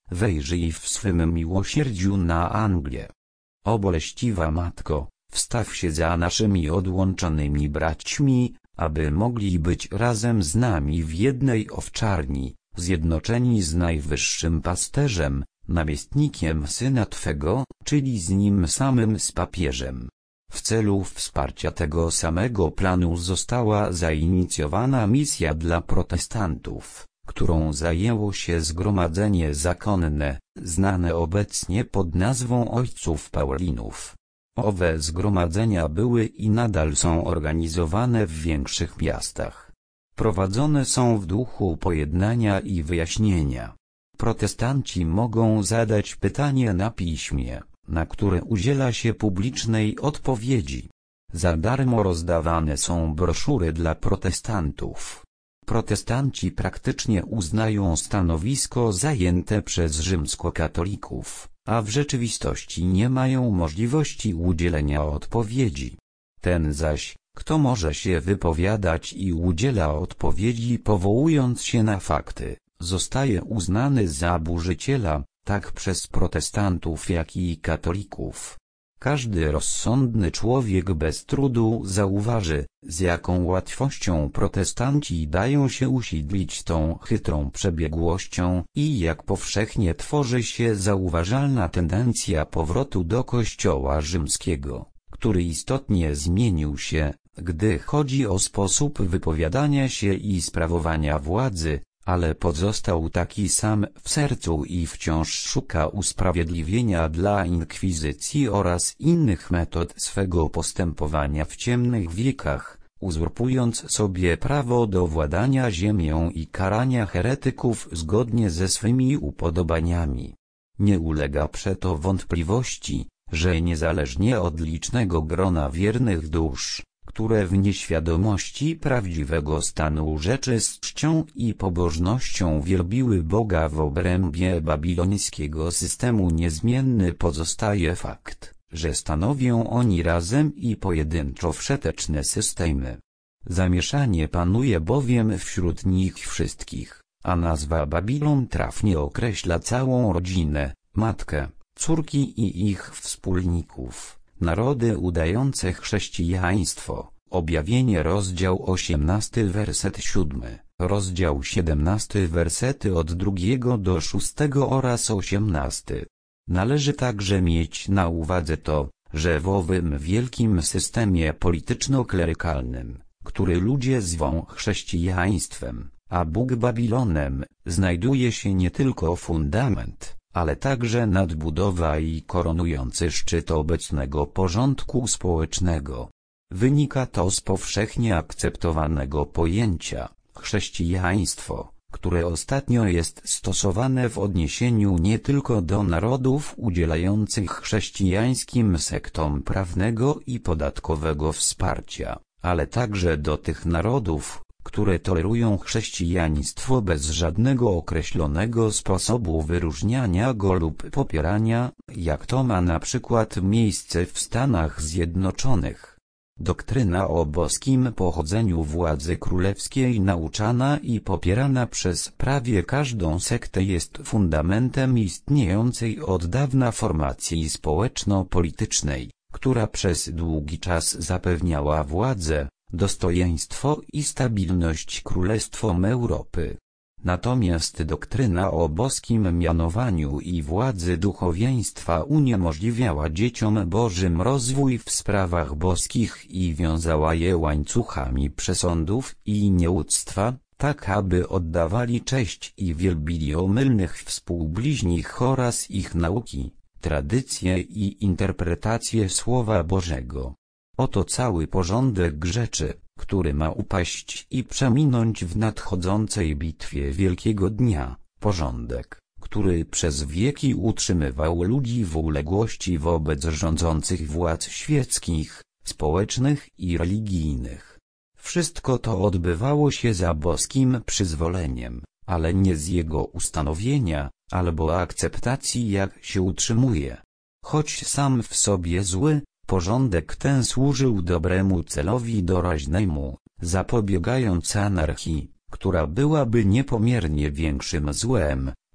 wejrzyj w swym miłosierdziu na Anglię. O boleściwa Matko, wstaw się za naszymi odłączonymi braćmi, aby mogli być razem z nami w jednej owczarni, zjednoczeni z najwyższym pasterzem, namiestnikiem Syna Twego, czyli z Nim samym, z papieżem. W celu wsparcia tego samego planu została zainicjowana misja dla protestantów, którą zajęło się Zgromadzenie Zakonne, znane obecnie pod nazwą Ojców Paulinów. Owe zgromadzenia były i nadal są organizowane w większych miastach. Prowadzone są w duchu pojednania i wyjaśnienia. Protestanci mogą zadać pytanie na piśmie, na które udziela się publicznej odpowiedzi. Za darmo rozdawane są broszury dla protestantów. Protestanci praktycznie uznają stanowisko zajęte przez rzymskokatolików, a w rzeczywistości nie mają możliwości udzielenia odpowiedzi. Ten zaś, kto może się wypowiadać i udziela odpowiedzi powołując się na fakty, zostaje uznany za burzyciela, tak przez protestantów jak i katolików. Każdy rozsądny człowiek bez trudu zauważy, z jaką łatwością protestanci dają się usidlić tą chytrą przebiegłością i jak powszechnie tworzy się zauważalna tendencja powrotu do Kościoła rzymskiego, który istotnie zmienił się, gdy chodzi o sposób wypowiadania się i sprawowania władzy, ale pozostał taki sam w sercu i wciąż szuka usprawiedliwienia dla inkwizycji oraz innych metod swego postępowania w ciemnych wiekach, uzurpując sobie prawo do władania ziemią i karania heretyków zgodnie ze swymi upodobaniami. Nie ulega przeto wątpliwości, że niezależnie od licznego grona wiernych dusz, które w nieświadomości prawdziwego stanu rzeczy z czcią i pobożnością wielbiły Boga w obrębie babilońskiego systemu, niezmienny pozostaje fakt, że stanowią oni razem i pojedynczo wszeteczne systemy. Zamieszanie panuje bowiem wśród nich wszystkich, a nazwa Babilon trafnie określa całą rodzinę, matkę, córki i ich wspólników. Narody udające chrześcijaństwo. Objawienie rozdział osiemnasty werset siódmy, rozdział siedemnasty wersety od drugiego do szóstego oraz osiemnasty. Należy także mieć na uwadze to, że w owym wielkim systemie polityczno-klerykalnym, który ludzie zwą chrześcijaństwem, a Bóg Babilonem, znajduje się nie tylko fundament, ale także nadbudowa i koronujący szczyt obecnego porządku społecznego. Wynika to z powszechnie akceptowanego pojęcia chrześcijaństwo, które ostatnio jest stosowane w odniesieniu nie tylko do narodów udzielających chrześcijańskim sektom prawnego i podatkowego wsparcia, ale także do tych narodów, które tolerują chrześcijaństwo bez żadnego określonego sposobu wyróżniania go lub popierania, jak to ma na przykład miejsce w Stanach Zjednoczonych. Doktryna o boskim pochodzeniu władzy królewskiej nauczana i popierana przez prawie każdą sektę jest fundamentem istniejącej od dawna formacji społeczno-politycznej, która przez długi czas zapewniała władzę, dostojeństwo i stabilność królestwom Europy. Natomiast doktryna o boskim mianowaniu i władzy duchowieństwa uniemożliwiała dzieciom Bożym rozwój w sprawach boskich i wiązała je łańcuchami przesądów i nieuctwa, tak aby oddawali cześć i wielbili omylnych współbliźnich oraz ich nauki, tradycje i interpretacje Słowa Bożego. Oto cały porządek rzeczy, który ma upaść i przeminąć w nadchodzącej bitwie Wielkiego Dnia, porządek, który przez wieki utrzymywał ludzi w uległości wobec rządzących władz świeckich, społecznych i religijnych. Wszystko to odbywało się za boskim przyzwoleniem, ale nie z jego ustanowienia, albo akceptacji, jak się utrzymuje. Choć sam w sobie zły, porządek ten służył dobremu celowi doraźnemu, zapobiegając anarchii, która byłaby niepomiernie większym złem,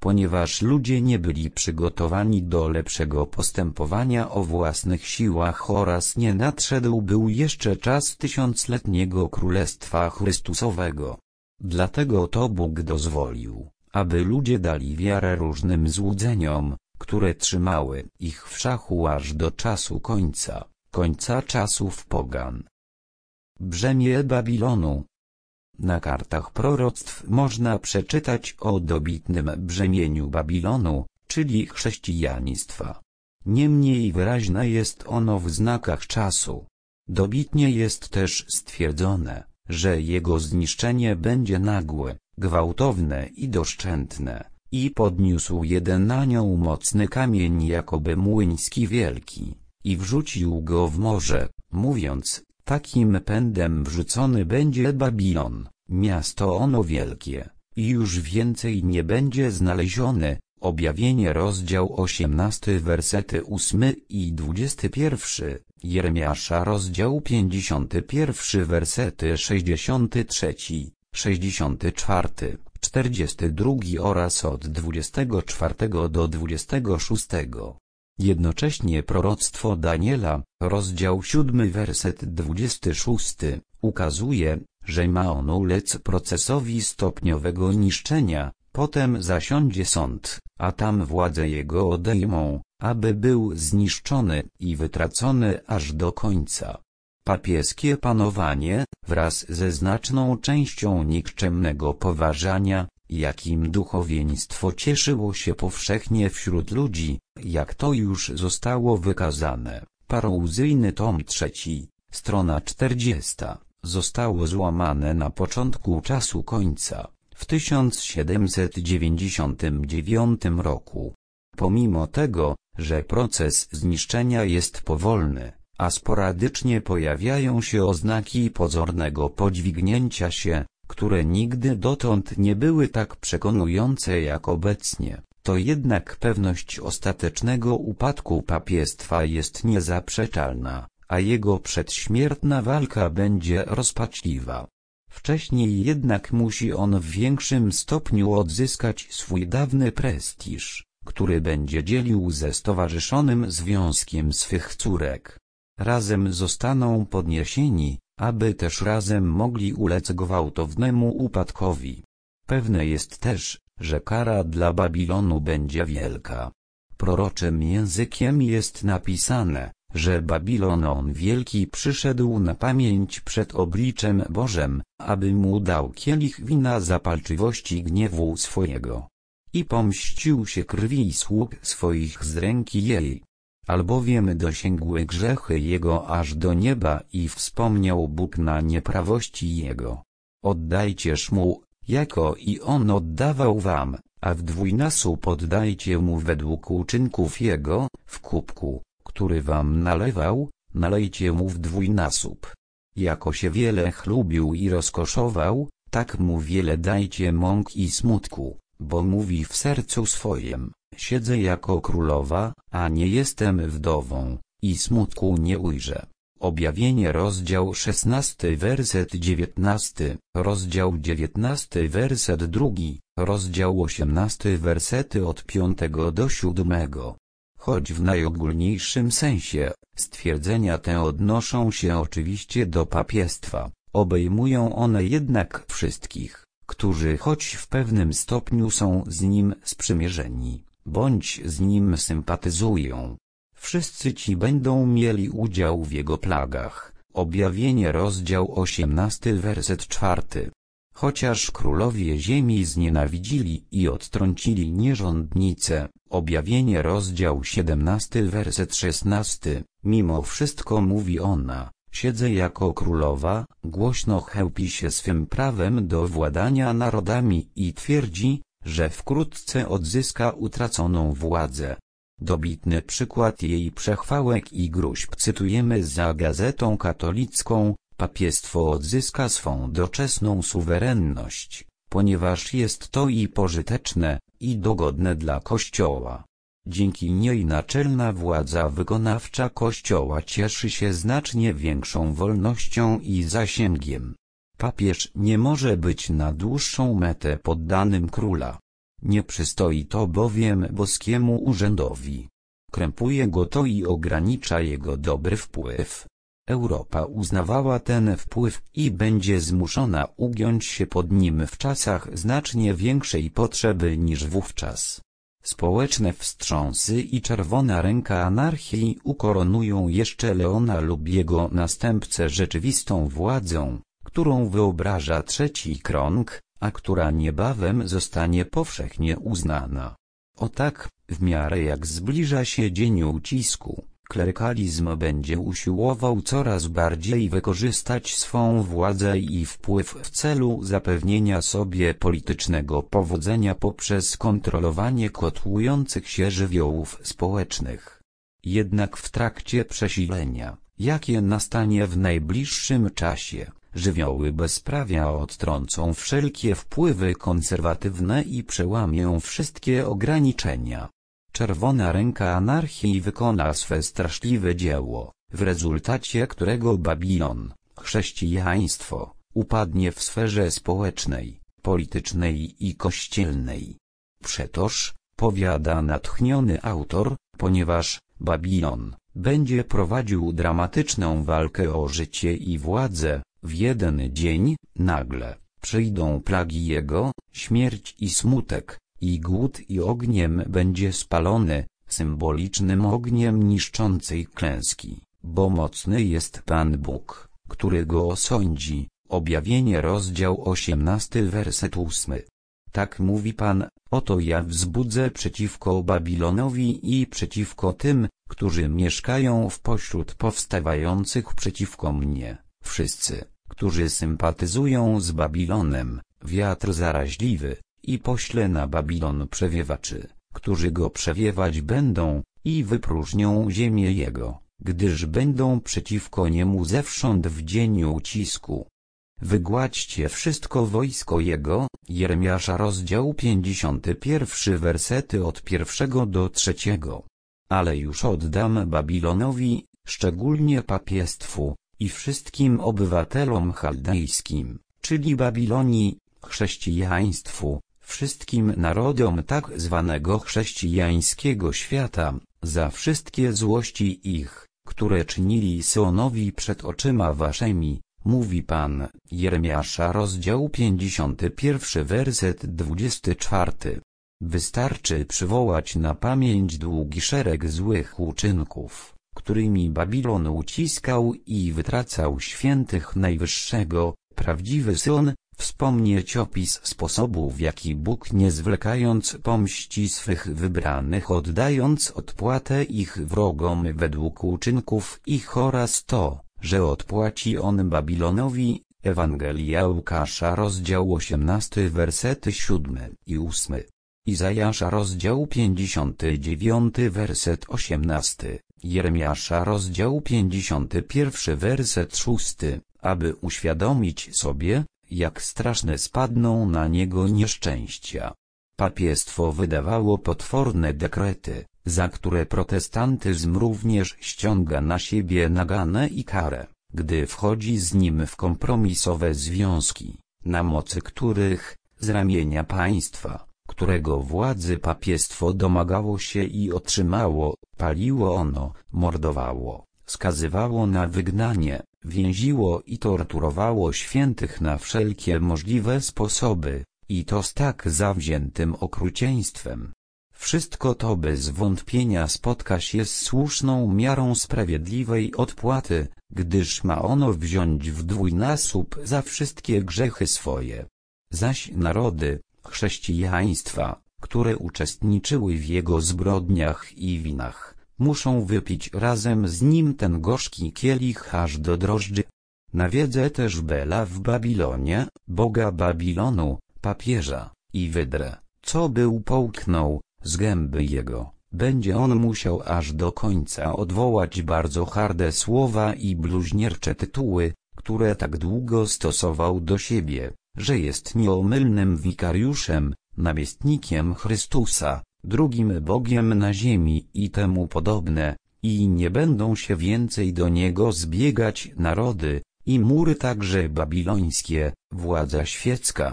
ponieważ ludzie nie byli przygotowani do lepszego postępowania o własnych siłach oraz nie nadszedł był jeszcze czas tysiącletniego Królestwa Chrystusowego. Dlatego to Bóg dozwolił, aby ludzie dali wiarę różnym złudzeniom, które trzymały ich w szachu aż do czasu końca, końca czasów pogan. Brzemię Babilonu. Na kartach proroctw można przeczytać o dobitnym brzemieniu Babilonu, czyli chrześcijaństwa. Niemniej wyraźne jest ono w znakach czasu. Dobitnie jest też stwierdzone, że jego zniszczenie będzie nagłe, gwałtowne i doszczętne, i podniósł jeden anioł mocny kamień jakoby młyński wielki, i wrzucił go w morze, mówiąc: takim pędem wrzucony będzie Babilon, miasto ono wielkie, i już więcej nie będzie znalezione. Objawienie rozdział osiemnasty wersety ósmy i dwudziesty pierwszy, Jeremiasza rozdział pięćdziesiąty pierwszy wersety sześćdziesiąty trzeci, sześćdziesiąty czwarty, czterdziesty drugi oraz od dwudziestego czwartego do dwudziestego szóstego. Jednocześnie proroctwo Daniela, rozdział siódmy werset dwudziesty szósty, ukazuje, że ma on ulec procesowi stopniowego niszczenia, potem zasiądzie sąd, a tam władze jego odejmą, aby był zniszczony i wytracony aż do końca. Papieskie panowanie, wraz ze znaczną częścią nikczemnego poważania, jakim duchowieństwo cieszyło się powszechnie wśród ludzi, jak to już zostało wykazane, parouzyjny tom trzeci, strona czterdziesta, zostało złamane na początku czasu końca, w tysiąc siedemset dziewięćdziesiątym dziewiątym roku. Pomimo tego, że proces zniszczenia jest powolny, a sporadycznie pojawiają się oznaki pozornego podźwignięcia się, które nigdy dotąd nie były tak przekonujące jak obecnie, to jednak pewność ostatecznego upadku papiestwa jest niezaprzeczalna, a jego przedśmiertna walka będzie rozpaczliwa. Wcześniej jednak musi on w większym stopniu odzyskać swój dawny prestiż, który będzie dzielił ze Stowarzyszonym Związkiem swych córek. Razem zostaną podniesieni, aby też razem mogli ulec gwałtownemu upadkowi. Pewne jest też, że kara dla Babilonu będzie wielka. Proroczym językiem jest napisane, że Babilon on wielki przyszedł na pamięć przed obliczem Bożem, aby mu dał kielich wina zapalczywości gniewu swojego. I pomścił się krwi sług swoich z ręki jej. Albowiem dosięgły grzechy jego aż do nieba i wspomniał Bóg na nieprawości jego. Oddajcież mu, jako i on oddawał wam, a w dwójnasób oddajcie mu według uczynków jego, w kubku, który wam nalewał, nalejcie mu w dwójnasób. Jako się wiele chlubił i rozkoszował, tak mu wiele dajcie mąk i smutku, bo mówi w sercu swojem: siedzę jako królowa, a nie jestem wdową, i smutku nie ujrzę. Objawienie rozdział szesnasty werset dziewiętnasty, rozdział dziewiętnasty werset drugi, rozdział osiemnasty wersety od piątego do siódmego. Choć w najogólniejszym sensie, stwierdzenia te odnoszą się oczywiście do papiestwa, obejmują one jednak wszystkich, którzy choć w pewnym stopniu są z nim sprzymierzeni, bądź z nim sympatyzują. Wszyscy ci będą mieli udział w jego plagach. Objawienie rozdział osiemnasty werset czwarty. Chociaż królowie ziemi znienawidzili i odtrącili nierządnice, objawienie rozdział siedemnasty werset szesnasty, mimo wszystko mówi ona: siedzę jako królowa, głośno chełpi się swym prawem do władania narodami i twierdzi, że wkrótce odzyska utraconą władzę. Dobitny przykład jej przechwałek i gróźb cytujemy za Gazetą Katolicką: papiestwo odzyska swą doczesną suwerenność, ponieważ jest to i pożyteczne, i dogodne dla Kościoła. Dzięki niej naczelna władza wykonawcza Kościoła cieszy się znacznie większą wolnością i zasięgiem. Papież nie może być na dłuższą metę poddanym króla. Nie przystoi to bowiem boskiemu urzędowi. Krępuje go to i ogranicza jego dobry wpływ. Europa uznawała ten wpływ i będzie zmuszona ugiąć się pod nim w czasach znacznie większej potrzeby niż wówczas. Społeczne wstrząsy i czerwona ręka anarchii ukoronują jeszcze Leona lub jego następcę rzeczywistą władzą, którą wyobraża trzeci krąg, a która niebawem zostanie powszechnie uznana. O tak, w miarę jak zbliża się dzień ucisku, klerykalizm będzie usiłował coraz bardziej wykorzystać swą władzę i wpływ w celu zapewnienia sobie politycznego powodzenia poprzez kontrolowanie kotłujących się żywiołów społecznych. Jednak w trakcie przesilenia, jakie nastanie w najbliższym czasie, żywioły bezprawia odtrącą wszelkie wpływy konserwatywne i przełamią wszystkie ograniczenia. Czerwona ręka anarchii wykona swe straszliwe dzieło, w rezultacie którego Babilon, chrześcijaństwo, upadnie w sferze społecznej, politycznej i kościelnej. Przetoż, powiada natchniony autor, ponieważ Babilon będzie prowadził dramatyczną walkę o życie i władzę, w jeden dzień, nagle, przyjdą plagi jego, śmierć i smutek, i głód i ogniem będzie spalony, symbolicznym ogniem niszczącej klęski, bo mocny jest Pan Bóg, który go osądzi. Objawienie rozdział osiemnasty werset ósmy. Tak mówi Pan, oto ja wzbudzę przeciwko Babilonowi i przeciwko tym, którzy mieszkają w pośród powstawających przeciwko mnie, wszyscy, którzy sympatyzują z Babilonem, wiatr zaraźliwy, i poślę na Babilon przewiewaczy, którzy go przewiewać będą, i wypróżnią ziemię jego, gdyż będą przeciwko niemu zewsząd w dzień ucisku. Wygładźcie wszystko wojsko jego, Jeremiasza rozdział pięćdziesiąty pierwszy wersety od pierwszego do trzeciego. Ale już oddam Babilonowi, szczególnie papiestwu, i wszystkim obywatelom chaldejskim, czyli Babilonii, chrześcijaństwu, wszystkim narodom tak zwanego chrześcijańskiego świata, za wszystkie złości ich, które czynili Synowi przed oczyma waszymi, mówi Pan. Jeremiasza rozdział pięćdziesiąty pierwszy werset dwudziesty czwarty. Wystarczy przywołać na pamięć długi szereg złych uczynków, którymi Babilon uciskał i wytracał świętych Najwyższego, prawdziwy Syn, wspomnieć opis sposobu, w jaki Bóg nie zwlekając pomści swych wybranych, oddając odpłatę ich wrogom według uczynków ich oraz to, że odpłaci on Babilonowi. Ewangelia Łukasza rozdział osiemnasty wersety siódmy i ósmy. Izajasza rozdział pięćdziesiąty dziewiąty werset osiemnasty. Jeremiasza rozdział pięćdziesiąty pierwszy werset szósty, aby uświadomić sobie, jak straszne spadną na niego nieszczęścia. Papiestwo wydawało potworne dekrety, za które protestantyzm również ściąga na siebie naganę i karę, gdy wchodzi z nim w kompromisowe związki, na mocy których, z ramienia państwa, którego władzy papiestwo domagało się i otrzymało, paliło ono, mordowało, skazywało na wygnanie, więziło i torturowało świętych na wszelkie możliwe sposoby, i to z tak zawziętym okrucieństwem. Wszystko to bez wątpienia spotka się z słuszną miarą sprawiedliwej odpłaty, gdyż ma ono wziąć w dwójnasób za wszystkie grzechy swoje. Zaś narody chrześcijaństwa, które uczestniczyły w jego zbrodniach i winach, muszą wypić razem z nim ten gorzki kielich aż do drożdży. Nawiedzę też Bela w Babilonie, boga Babilonu, papieża, i wydrę, co był połknął, z gęby jego. Będzie on musiał aż do końca odwołać bardzo harde słowa i bluźniercze tytuły, które tak długo stosował do siebie, że jest nieomylnym wikariuszem, namiestnikiem Chrystusa, drugim Bogiem na ziemi i temu podobne, i nie będą się więcej do niego zbiegać narody, i mury także babilońskie, władza świecka,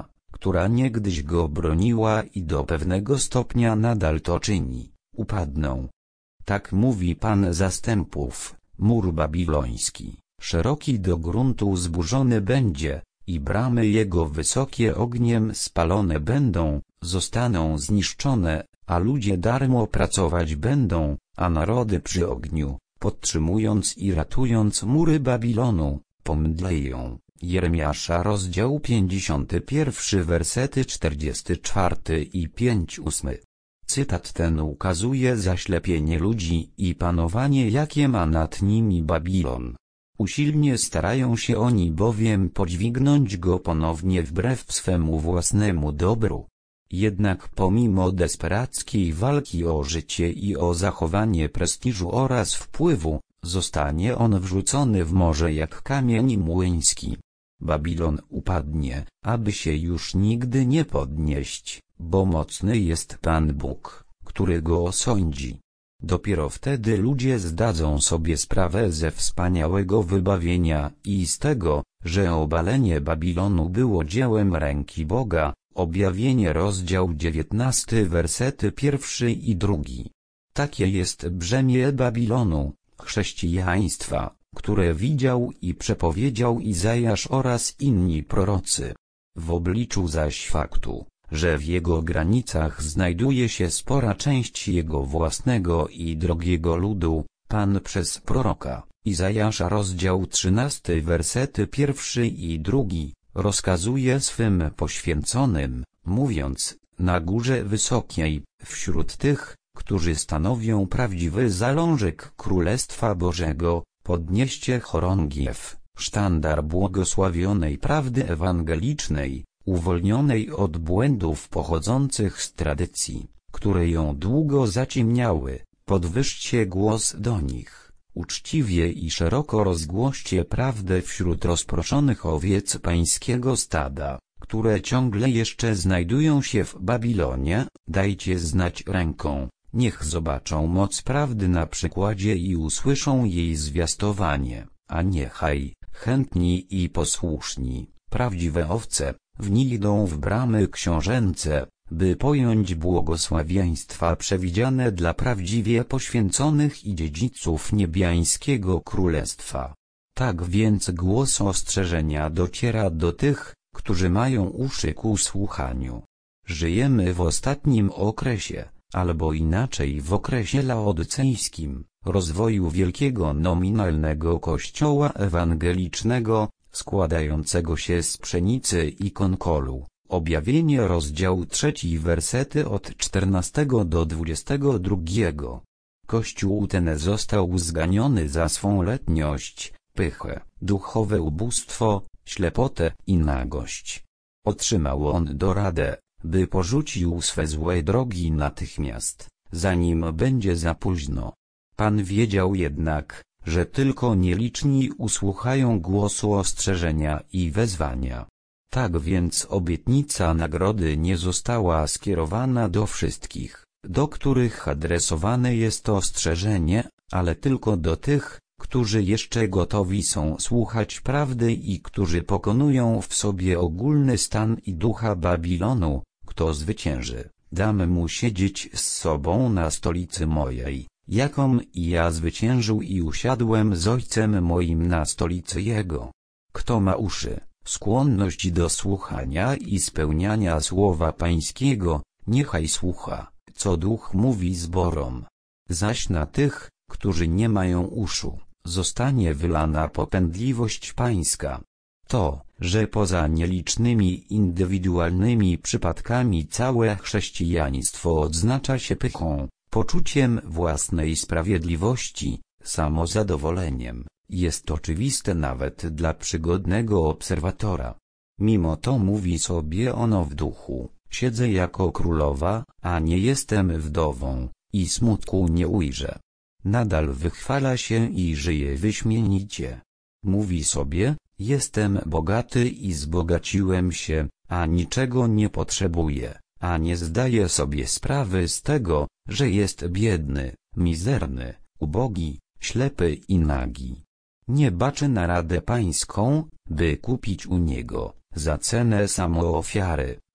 która niegdyś go broniła i do pewnego stopnia nadal to czyni, upadną. Tak mówi Pan zastępów, mur babiloński, szeroki do gruntu zburzony będzie, i bramy jego wysokie ogniem spalone będą, zostaną zniszczone, a ludzie darmo pracować będą, a narody przy ogniu, podtrzymując i ratując mury Babilonu, pomdleją. Jeremiasza rozdział pięćdziesiąty pierwszy wersety czterdziesty czwarty i pięćdziesiąty ósmy. Cytat ten ukazuje zaślepienie ludzi i panowanie, jakie ma nad nimi Babilon. Usilnie starają się oni bowiem podźwignąć go ponownie wbrew swemu własnemu dobru. Jednak pomimo desperackiej walki o życie i o zachowanie prestiżu oraz wpływu, zostanie on wrzucony w morze jak kamień młyński. Babilon upadnie, aby się już nigdy nie podnieść, bo mocny jest Pan Bóg, który go osądzi. Dopiero wtedy ludzie zdadzą sobie sprawę ze wspaniałego wybawienia i z tego, że obalenie Babilonu było dziełem ręki Boga. Objawienie rozdział dziewiętnasty wersety pierwszy i drugi. Takie jest brzemię Babilonu, chrześcijaństwa, które widział i przepowiedział Izajasz oraz inni prorocy. W obliczu zaś faktu, że w jego granicach znajduje się spora część jego własnego i drogiego ludu, Pan przez proroka Izajasza rozdział trzynasty wersety pierwszy i drugi, rozkazuje swym poświęconym, mówiąc, na górze wysokiej, wśród tych, którzy stanowią prawdziwy zalążek Królestwa Bożego, podnieście chorągiew, sztandar błogosławionej prawdy ewangelicznej, uwolnionej od błędów pochodzących z tradycji, które ją długo zaciemniały, podwyższcie głos do nich, uczciwie i szeroko rozgłoście prawdę wśród rozproszonych owiec pańskiego stada, które ciągle jeszcze znajdują się w Babilonie, dajcie znać ręką, niech zobaczą moc prawdy na przykładzie i usłyszą jej zwiastowanie, a niechaj, chętni i posłuszni, prawdziwe owce, wnidą w bramy książęce, by pojąć błogosławieństwa przewidziane dla prawdziwie poświęconych i dziedziców niebiańskiego królestwa. Tak więc głos ostrzeżenia dociera do tych, którzy mają uszy ku słuchaniu. Żyjemy w ostatnim okresie, albo inaczej w okresie laodycejskim, rozwoju wielkiego nominalnego kościoła ewangelicznego, składającego się z pszenicy i konkolu. Objawienie rozdział trzeci wersety od czternastego do dwudziestego drugiego. Kościół ten został zganiony za swą letniość, pychę, duchowe ubóstwo, ślepotę i nagość. Otrzymał on doradę, by porzucił swe złe drogi natychmiast, zanim będzie za późno. Pan wiedział jednak, że tylko nieliczni usłuchają głosu ostrzeżenia i wezwania. Tak więc obietnica nagrody nie została skierowana do wszystkich, do których adresowane jest ostrzeżenie, ale tylko do tych, którzy jeszcze gotowi są słuchać prawdy i którzy pokonują w sobie ogólny stan i ducha Babilonu. Kto zwycięży, dam mu siedzieć z sobą na stolicy mojej, jaką i ja zwyciężył i usiadłem z Ojcem moim na stolicy Jego. Kto ma uszy, skłonność do słuchania i spełniania słowa Pańskiego, niechaj słucha, co Duch mówi zborom. Zaś na tych, którzy nie mają uszu, zostanie wylana popędliwość Pańska. To, że poza nielicznymi indywidualnymi przypadkami całe chrześcijaństwo odznacza się pychą, poczuciem własnej sprawiedliwości, samozadowoleniem, jest oczywiste nawet dla przygodnego obserwatora. Mimo to mówi sobie ono w duchu, siedzę jako królowa, a nie jestem wdową, i smutku nie ujrzę. Nadal wychwala się i żyje wyśmienicie. Mówi sobie, jestem bogaty i zbogaciłem się, a niczego nie potrzebuję, a nie zdaje sobie sprawy z tego, że jest biedny, mizerny, ubogi, ślepy i nagi. Nie baczy na radę pańską, by kupić u niego, za cenę samoofiary,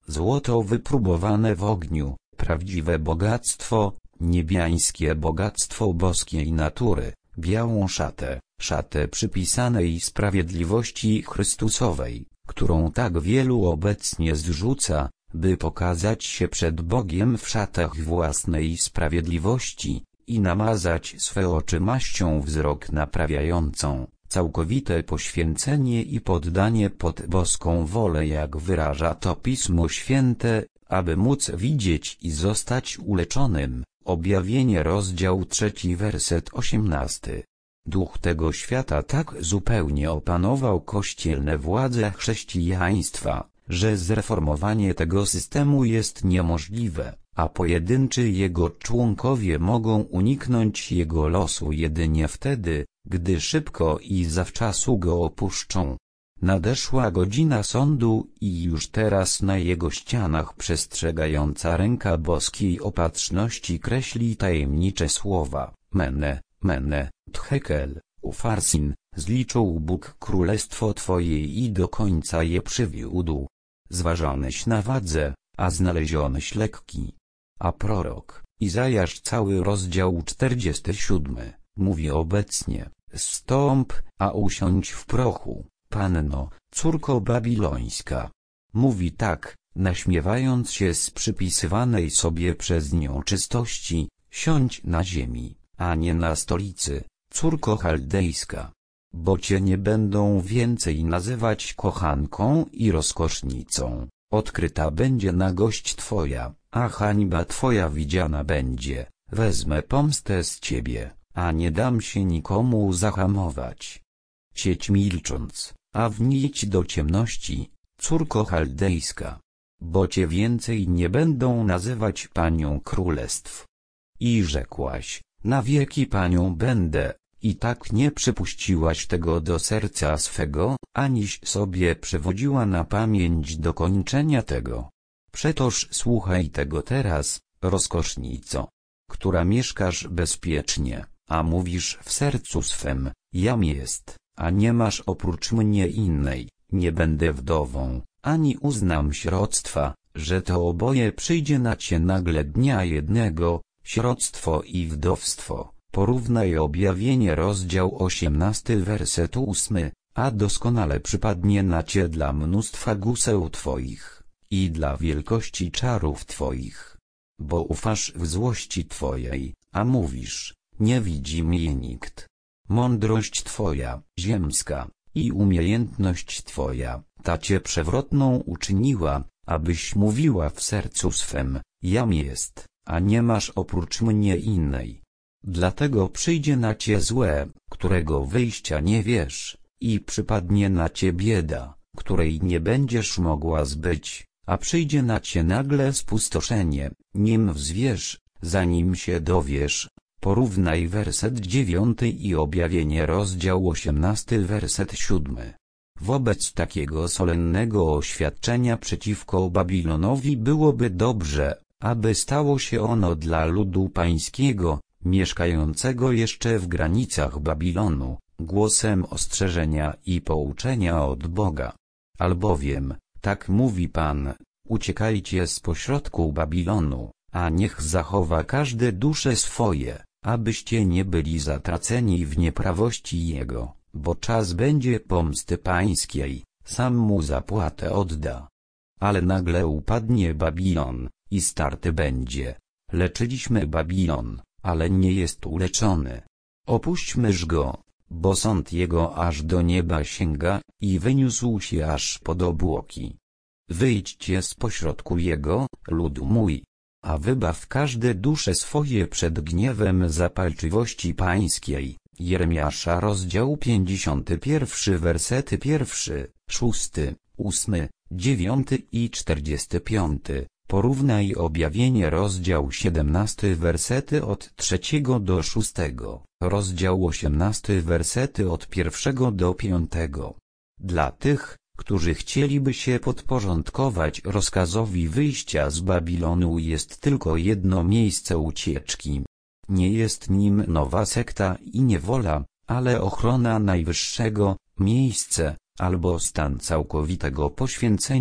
złoto wypróbowane w ogniu, prawdziwe bogactwo, niebiańskie bogactwo boskiej natury, białą szatę, szatę przypisanej sprawiedliwości Chrystusowej, którą tak wielu obecnie zrzuca, by pokazać się przed Bogiem w szatach własnej sprawiedliwości i namazać swe oczy maścią wzrok naprawiającą, całkowite poświęcenie i poddanie pod boską wolę, jak wyraża to Pismo Święte, aby móc widzieć i zostać uleczonym. Objawienie rozdział trzeci werset osiemnasty. Duch tego świata tak zupełnie opanował kościelne władze chrześcijaństwa, że zreformowanie tego systemu jest niemożliwe, a pojedynczy jego członkowie mogą uniknąć jego losu jedynie wtedy, gdy szybko i zawczasu go opuszczą. Nadeszła godzina sądu i już teraz na jego ścianach przestrzegająca ręka boskiej opatrzności kreśli tajemnicze słowa: Mene, Mene, Tekel, Ufarsin, zliczył Bóg królestwo Twoje i do końca je przywiódł. Zważonyś na wadze, a znalezionyś lekki. A prorok Izajasz cały rozdział czterdziesty siódmy mówi obecnie: Zstąp, a usiądź w prochu, Panno, córko babilońska. Mówi tak, naśmiewając się z przypisywanej sobie przez nią czystości: siądź na ziemi, a nie na stolicy, córko chaldejska. Bo cię nie będą więcej nazywać kochanką i rozkosznicą, odkryta będzie nagość twoja, a hańba twoja widziana będzie. Wezmę pomstę z ciebie, a nie dam się nikomu zahamować. Siedź milcząc, a wnijdź do ciemności, córko chaldejska. Bo cię więcej nie będą nazywać panią królestw. I rzekłaś: na wieki panią będę. I tak nie przypuściłaś tego do serca swego, aniś sobie przywodziła na pamięć dokończenia tego. Przetoż słuchaj tego teraz, rozkosznico, która mieszkasz bezpiecznie, a mówisz w sercu swem: jam jest, a nie masz oprócz mnie innej, nie będę wdową, ani uznam sieroctwa, że to oboje przyjdzie na cię nagle dnia jednego, sieroctwo i wdowstwo. Porównaj Objawienie rozdział osiemnasty werset ósmy, a doskonale przypadnie na cię dla mnóstwa guseł twoich, i dla wielkości czarów twoich. Bo ufasz w złości twojej, a mówisz: nie widzi mnie nikt. Mądrość twoja, ziemska, i umiejętność twoja, ta cię przewrotną uczyniła, abyś mówiła w sercu swem: jam jest, a nie masz oprócz mnie innej. Dlatego przyjdzie na cię złe, którego wyjścia nie wiesz, i przypadnie na cię bieda, której nie będziesz mogła zbyć, a przyjdzie na cię nagle spustoszenie, nim wzwiesz, zanim się dowiesz. Porównaj werset dziewiąty i Objawienie rozdział osiemnasty werset siódmy. Wobec takiego solennego oświadczenia przeciwko Babilonowi byłoby dobrze, aby stało się ono dla ludu pańskiego, mieszkającego jeszcze w granicach Babilonu, głosem ostrzeżenia i pouczenia od Boga. Albowiem, tak mówi Pan: uciekajcie z pośrodku Babilonu, a niech zachowa każde dusze swoje, abyście nie byli zatraceni w nieprawości jego, bo czas będzie pomsty pańskiej, sam mu zapłatę odda. Ale nagle upadnie Babilon, i starty będzie. Leczyliśmy Babilon, ale nie jest uleczony. Opuśćmyż go, bo sąd jego aż do nieba sięga, i wyniósł się aż pod obłoki. Wyjdźcie z pośrodku jego, ludu mój, a wybaw każde dusze swoje przed gniewem zapalczywości pańskiej. Jeremiasza rozdział pięćdziesiąty pierwszy wersety pierwszy, szósty, ósmy, dziewiąty i czterdziesty piąty. Porównaj Objawienie rozdział siedemnasty wersety od trzeciego do szóstego, rozdział osiemnasty wersety od pierwszego do piątego. Dla tych, którzy chcieliby się podporządkować rozkazowi wyjścia z Babilonu, jest tylko jedno miejsce ucieczki. Nie jest nim nowa sekta i niewola, ale ochrona najwyższego, miejsce, albo stan całkowitego poświęcenia,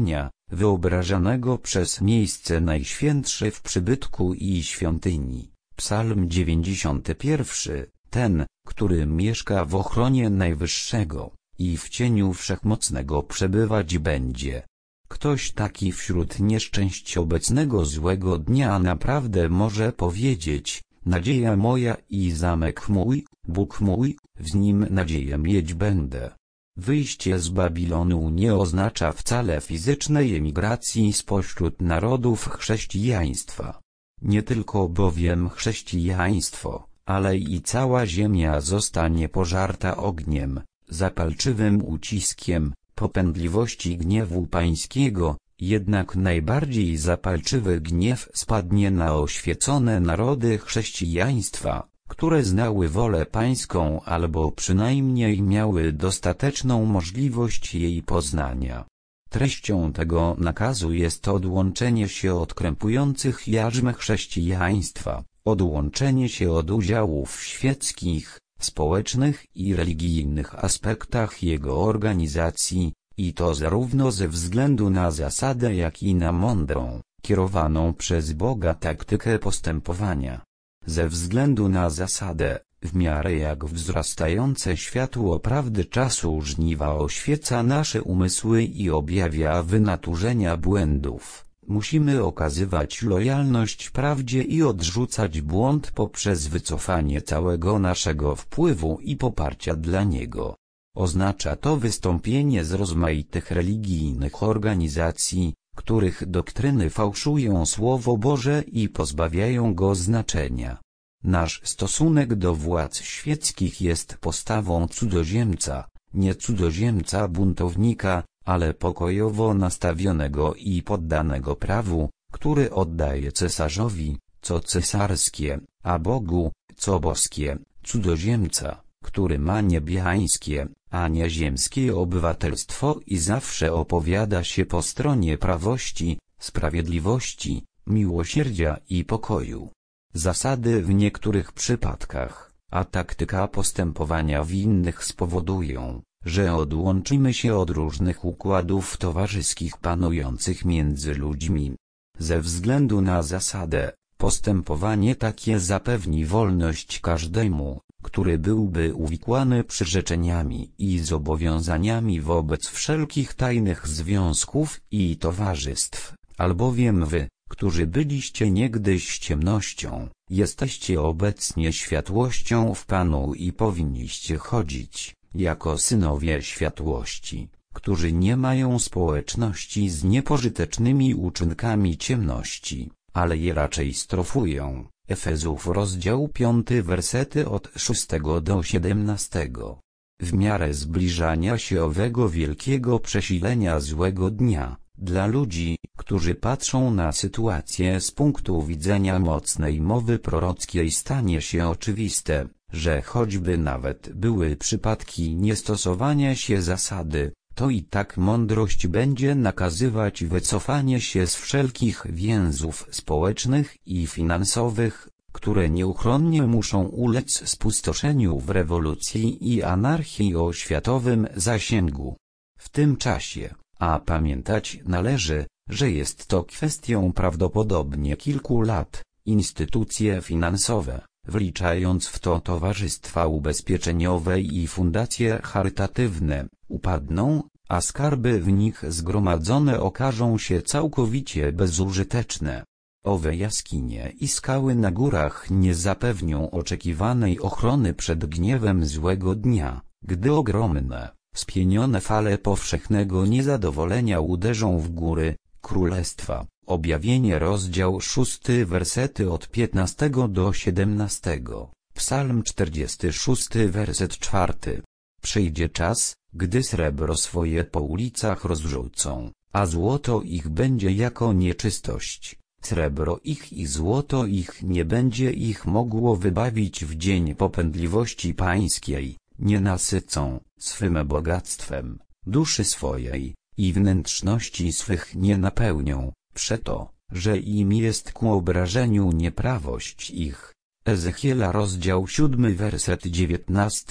wyobrażanego przez miejsce najświętsze w przybytku i świątyni. Psalm dziewięćdziesiąty pierwszy. Ten, który mieszka w ochronie Najwyższego i w cieniu Wszechmocnego przebywać będzie. Ktoś taki wśród nieszczęść obecnego złego dnia naprawdę może powiedzieć: nadzieja moja i zamek mój, Bóg mój, w nim nadzieję mieć będę. Wyjście z Babilonu nie oznacza wcale fizycznej emigracji spośród narodów chrześcijaństwa. Nie tylko bowiem chrześcijaństwo, ale i cała ziemia zostanie pożarta ogniem, zapalczywym uciskiem, popędliwości gniewu pańskiego, jednak najbardziej zapalczywy gniew spadnie na oświecone narody chrześcijaństwa, które znały wolę pańską albo przynajmniej miały dostateczną możliwość jej poznania. Treścią tego nakazu jest odłączenie się od krępujących jarzm chrześcijaństwa, odłączenie się od udziałów świeckich, społecznych i religijnych aspektach jego organizacji, i to zarówno ze względu na zasadę, jak i na mądrą, kierowaną przez Boga taktykę postępowania. Ze względu na zasadę, w miarę jak wzrastające światło prawdy czasu żniwa oświeca nasze umysły i objawia wynaturzenia błędów, musimy okazywać lojalność prawdzie i odrzucać błąd poprzez wycofanie całego naszego wpływu i poparcia dla niego. Oznacza to wystąpienie z rozmaitych religijnych organizacji, których doktryny fałszują Słowo Boże i pozbawiają go znaczenia. Nasz stosunek do władz świeckich jest postawą cudzoziemca, nie cudzoziemca buntownika, ale pokojowo nastawionego i poddanego prawu, który oddaje cesarzowi, co cesarskie, a Bogu, co boskie, cudzoziemca, który ma niebiańskie, a nie ziemskie obywatelstwo i zawsze opowiada się po stronie prawości, sprawiedliwości, miłosierdzia i pokoju. Zasady w niektórych przypadkach, a taktyka postępowania w innych spowodują, że odłączymy się od różnych układów towarzyskich panujących między ludźmi. Ze względu na zasadę, postępowanie takie zapewni wolność każdemu, który byłby uwikłany przyrzeczeniami i zobowiązaniami wobec wszelkich tajnych związków i towarzystw, albowiem wy, którzy byliście niegdyś ciemnością, jesteście obecnie światłością w Panu i powinniście chodzić, jako synowie światłości, którzy nie mają społeczności z niepożytecznymi uczynkami ciemności, ale je raczej strofują. Efezów rozdział piąty wersety od szóstego do siedemnastego. W miarę zbliżania się owego wielkiego przesilenia złego dnia, dla ludzi, którzy patrzą na sytuację z punktu widzenia mocnej mowy prorockiej, stanie się oczywiste, że choćby nawet były przypadki niestosowania się zasady, to i tak mądrość będzie nakazywać wycofanie się z wszelkich więzów społecznych i finansowych, które nieuchronnie muszą ulec spustoszeniu w rewolucji i anarchii o światowym zasięgu. W tym czasie, a pamiętać należy, że jest to kwestią prawdopodobnie kilku lat, instytucje finansowe, wliczając w to towarzystwa ubezpieczeniowe i fundacje charytatywne, upadną, a skarby w nich zgromadzone okażą się całkowicie bezużyteczne. Owe jaskinie i skały na górach nie zapewnią oczekiwanej ochrony przed gniewem złego dnia, gdy ogromne, spienione fale powszechnego niezadowolenia uderzą w góry królestwa. Objawienie rozdział szósty wersety od piętnastego do siedemnastego. Psalm czterdziesty szósty werset czwarty. Przyjdzie czas, gdy srebro swoje po ulicach rozrzucą, a złoto ich będzie jako nieczystość. Srebro ich i złoto ich nie będzie ich mogło wybawić w dzień popędliwości pańskiej, nie nasycą swym bogactwem duszy swojej i wnętrzności swych nie napełnią, przeto, że im jest ku obrażeniu nieprawość ich. Ezechiela rozdział siódmy werset dziewiętnasty.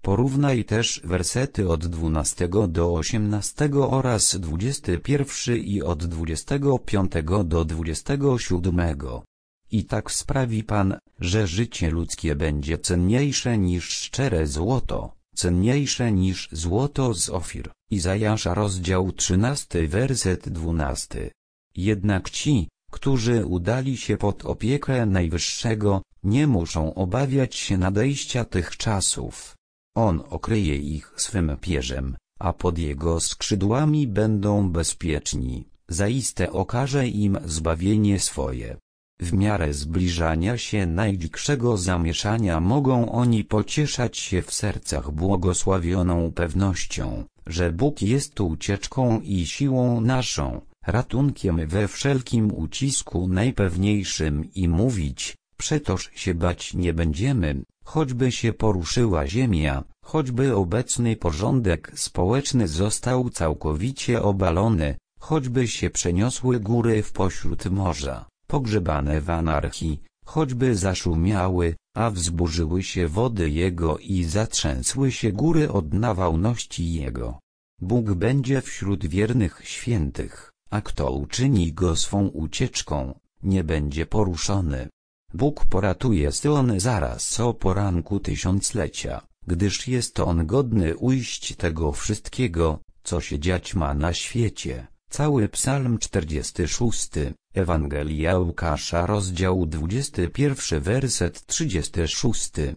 Porównaj też wersety od dwunastego do osiemnastego oraz dwudziesty pierwszy i od dwudziestego piątego do dwudziestego siódmego. I tak sprawi Pan, że życie ludzkie będzie cenniejsze niż szczere złoto, cenniejsze niż złoto z Ofir. Izajasza rozdział trzynasty werset dwunasty. Jednak ci, którzy udali się pod opiekę Najwyższego, nie muszą obawiać się nadejścia tych czasów. On okryje ich swym pierzem, a pod Jego skrzydłami będą bezpieczni, zaiste okaże im zbawienie swoje. W miarę zbliżania się najdzikszego zamieszania mogą oni pocieszać się w sercach błogosławioną pewnością, że Bóg jest ucieczką i siłą naszą, ratunkiem we wszelkim ucisku najpewniejszym i mówić, przetoż się bać nie będziemy, choćby się poruszyła ziemia, choćby obecny porządek społeczny został całkowicie obalony, choćby się przeniosły góry w pośród morza, pogrzebane w anarchii, choćby zaszumiały, a wzburzyły się wody Jego i zatrzęsły się góry od nawałności Jego. Bóg będzie wśród wiernych świętych, a kto uczyni Go swą ucieczką, nie będzie poruszony. Bóg poratuje Syon zaraz o poranku tysiąclecia, gdyż jest On godny ujść tego wszystkiego, co się dziać ma na świecie. Cały Psalm czterdziesty szósty, Ewangelia Łukasza rozdział dwudziesty pierwszy werset trzydziesty szósty.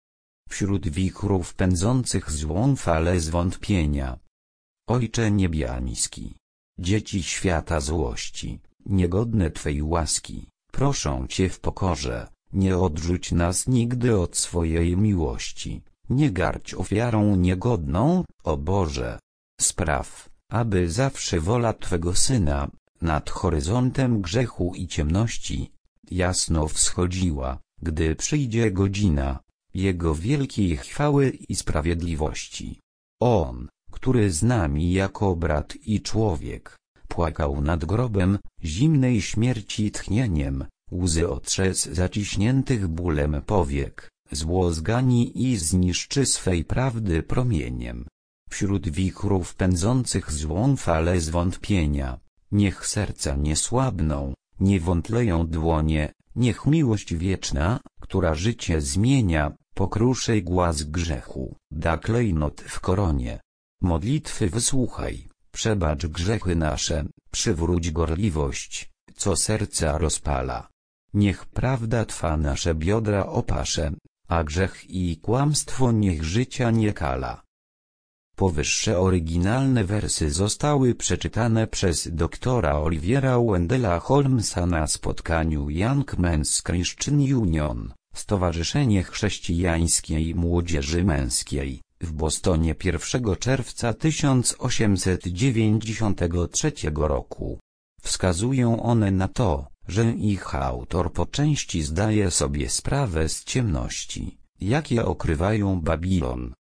Wśród wichrów pędzących złą falę zwątpienia. Ojcze niebiański, dzieci świata złości, niegodne Twej łaski, proszę Cię w pokorze, nie odrzuć nas nigdy od swojej miłości, nie gardź ofiarą niegodną, o Boże. Spraw, aby zawsze wola Twego Syna, nad horyzontem grzechu i ciemności, jasno wschodziła, gdy przyjdzie godzina Jego wielkiej chwały i sprawiedliwości. On, który z nami jako brat i człowiek, płakał nad grobem, zimnej śmierci tchnieniem, łzy otrze z zaciśniętych bólem powiek, zło zgani i zniszczy swej prawdy promieniem. Wśród wichrów pędzących złą falę zwątpienia, niech serca nie słabną, nie wątleją dłonie, niech miłość wieczna, która życie zmienia, pokruszy głaz grzechu, da klejnot w koronie. Modlitwy wysłuchaj, przebacz grzechy nasze, przywróć gorliwość, co serca rozpala. Niech prawda Twa nasze biodra opasze, a grzech i kłamstwo niech życia nie kala. Powyższe oryginalne wersy zostały przeczytane przez doktora Olivera Wendella Holmesa na spotkaniu Young Men's Christian Union, Stowarzyszenie Chrześcijańskiej Młodzieży Męskiej, w Bostonie pierwszego czerwca tysiąc osiemset dziewięćdziesiątego trzeciego roku. Wskazują one na to, że ich autor po części zdaje sobie sprawę z ciemności, jakie okrywają Babilon,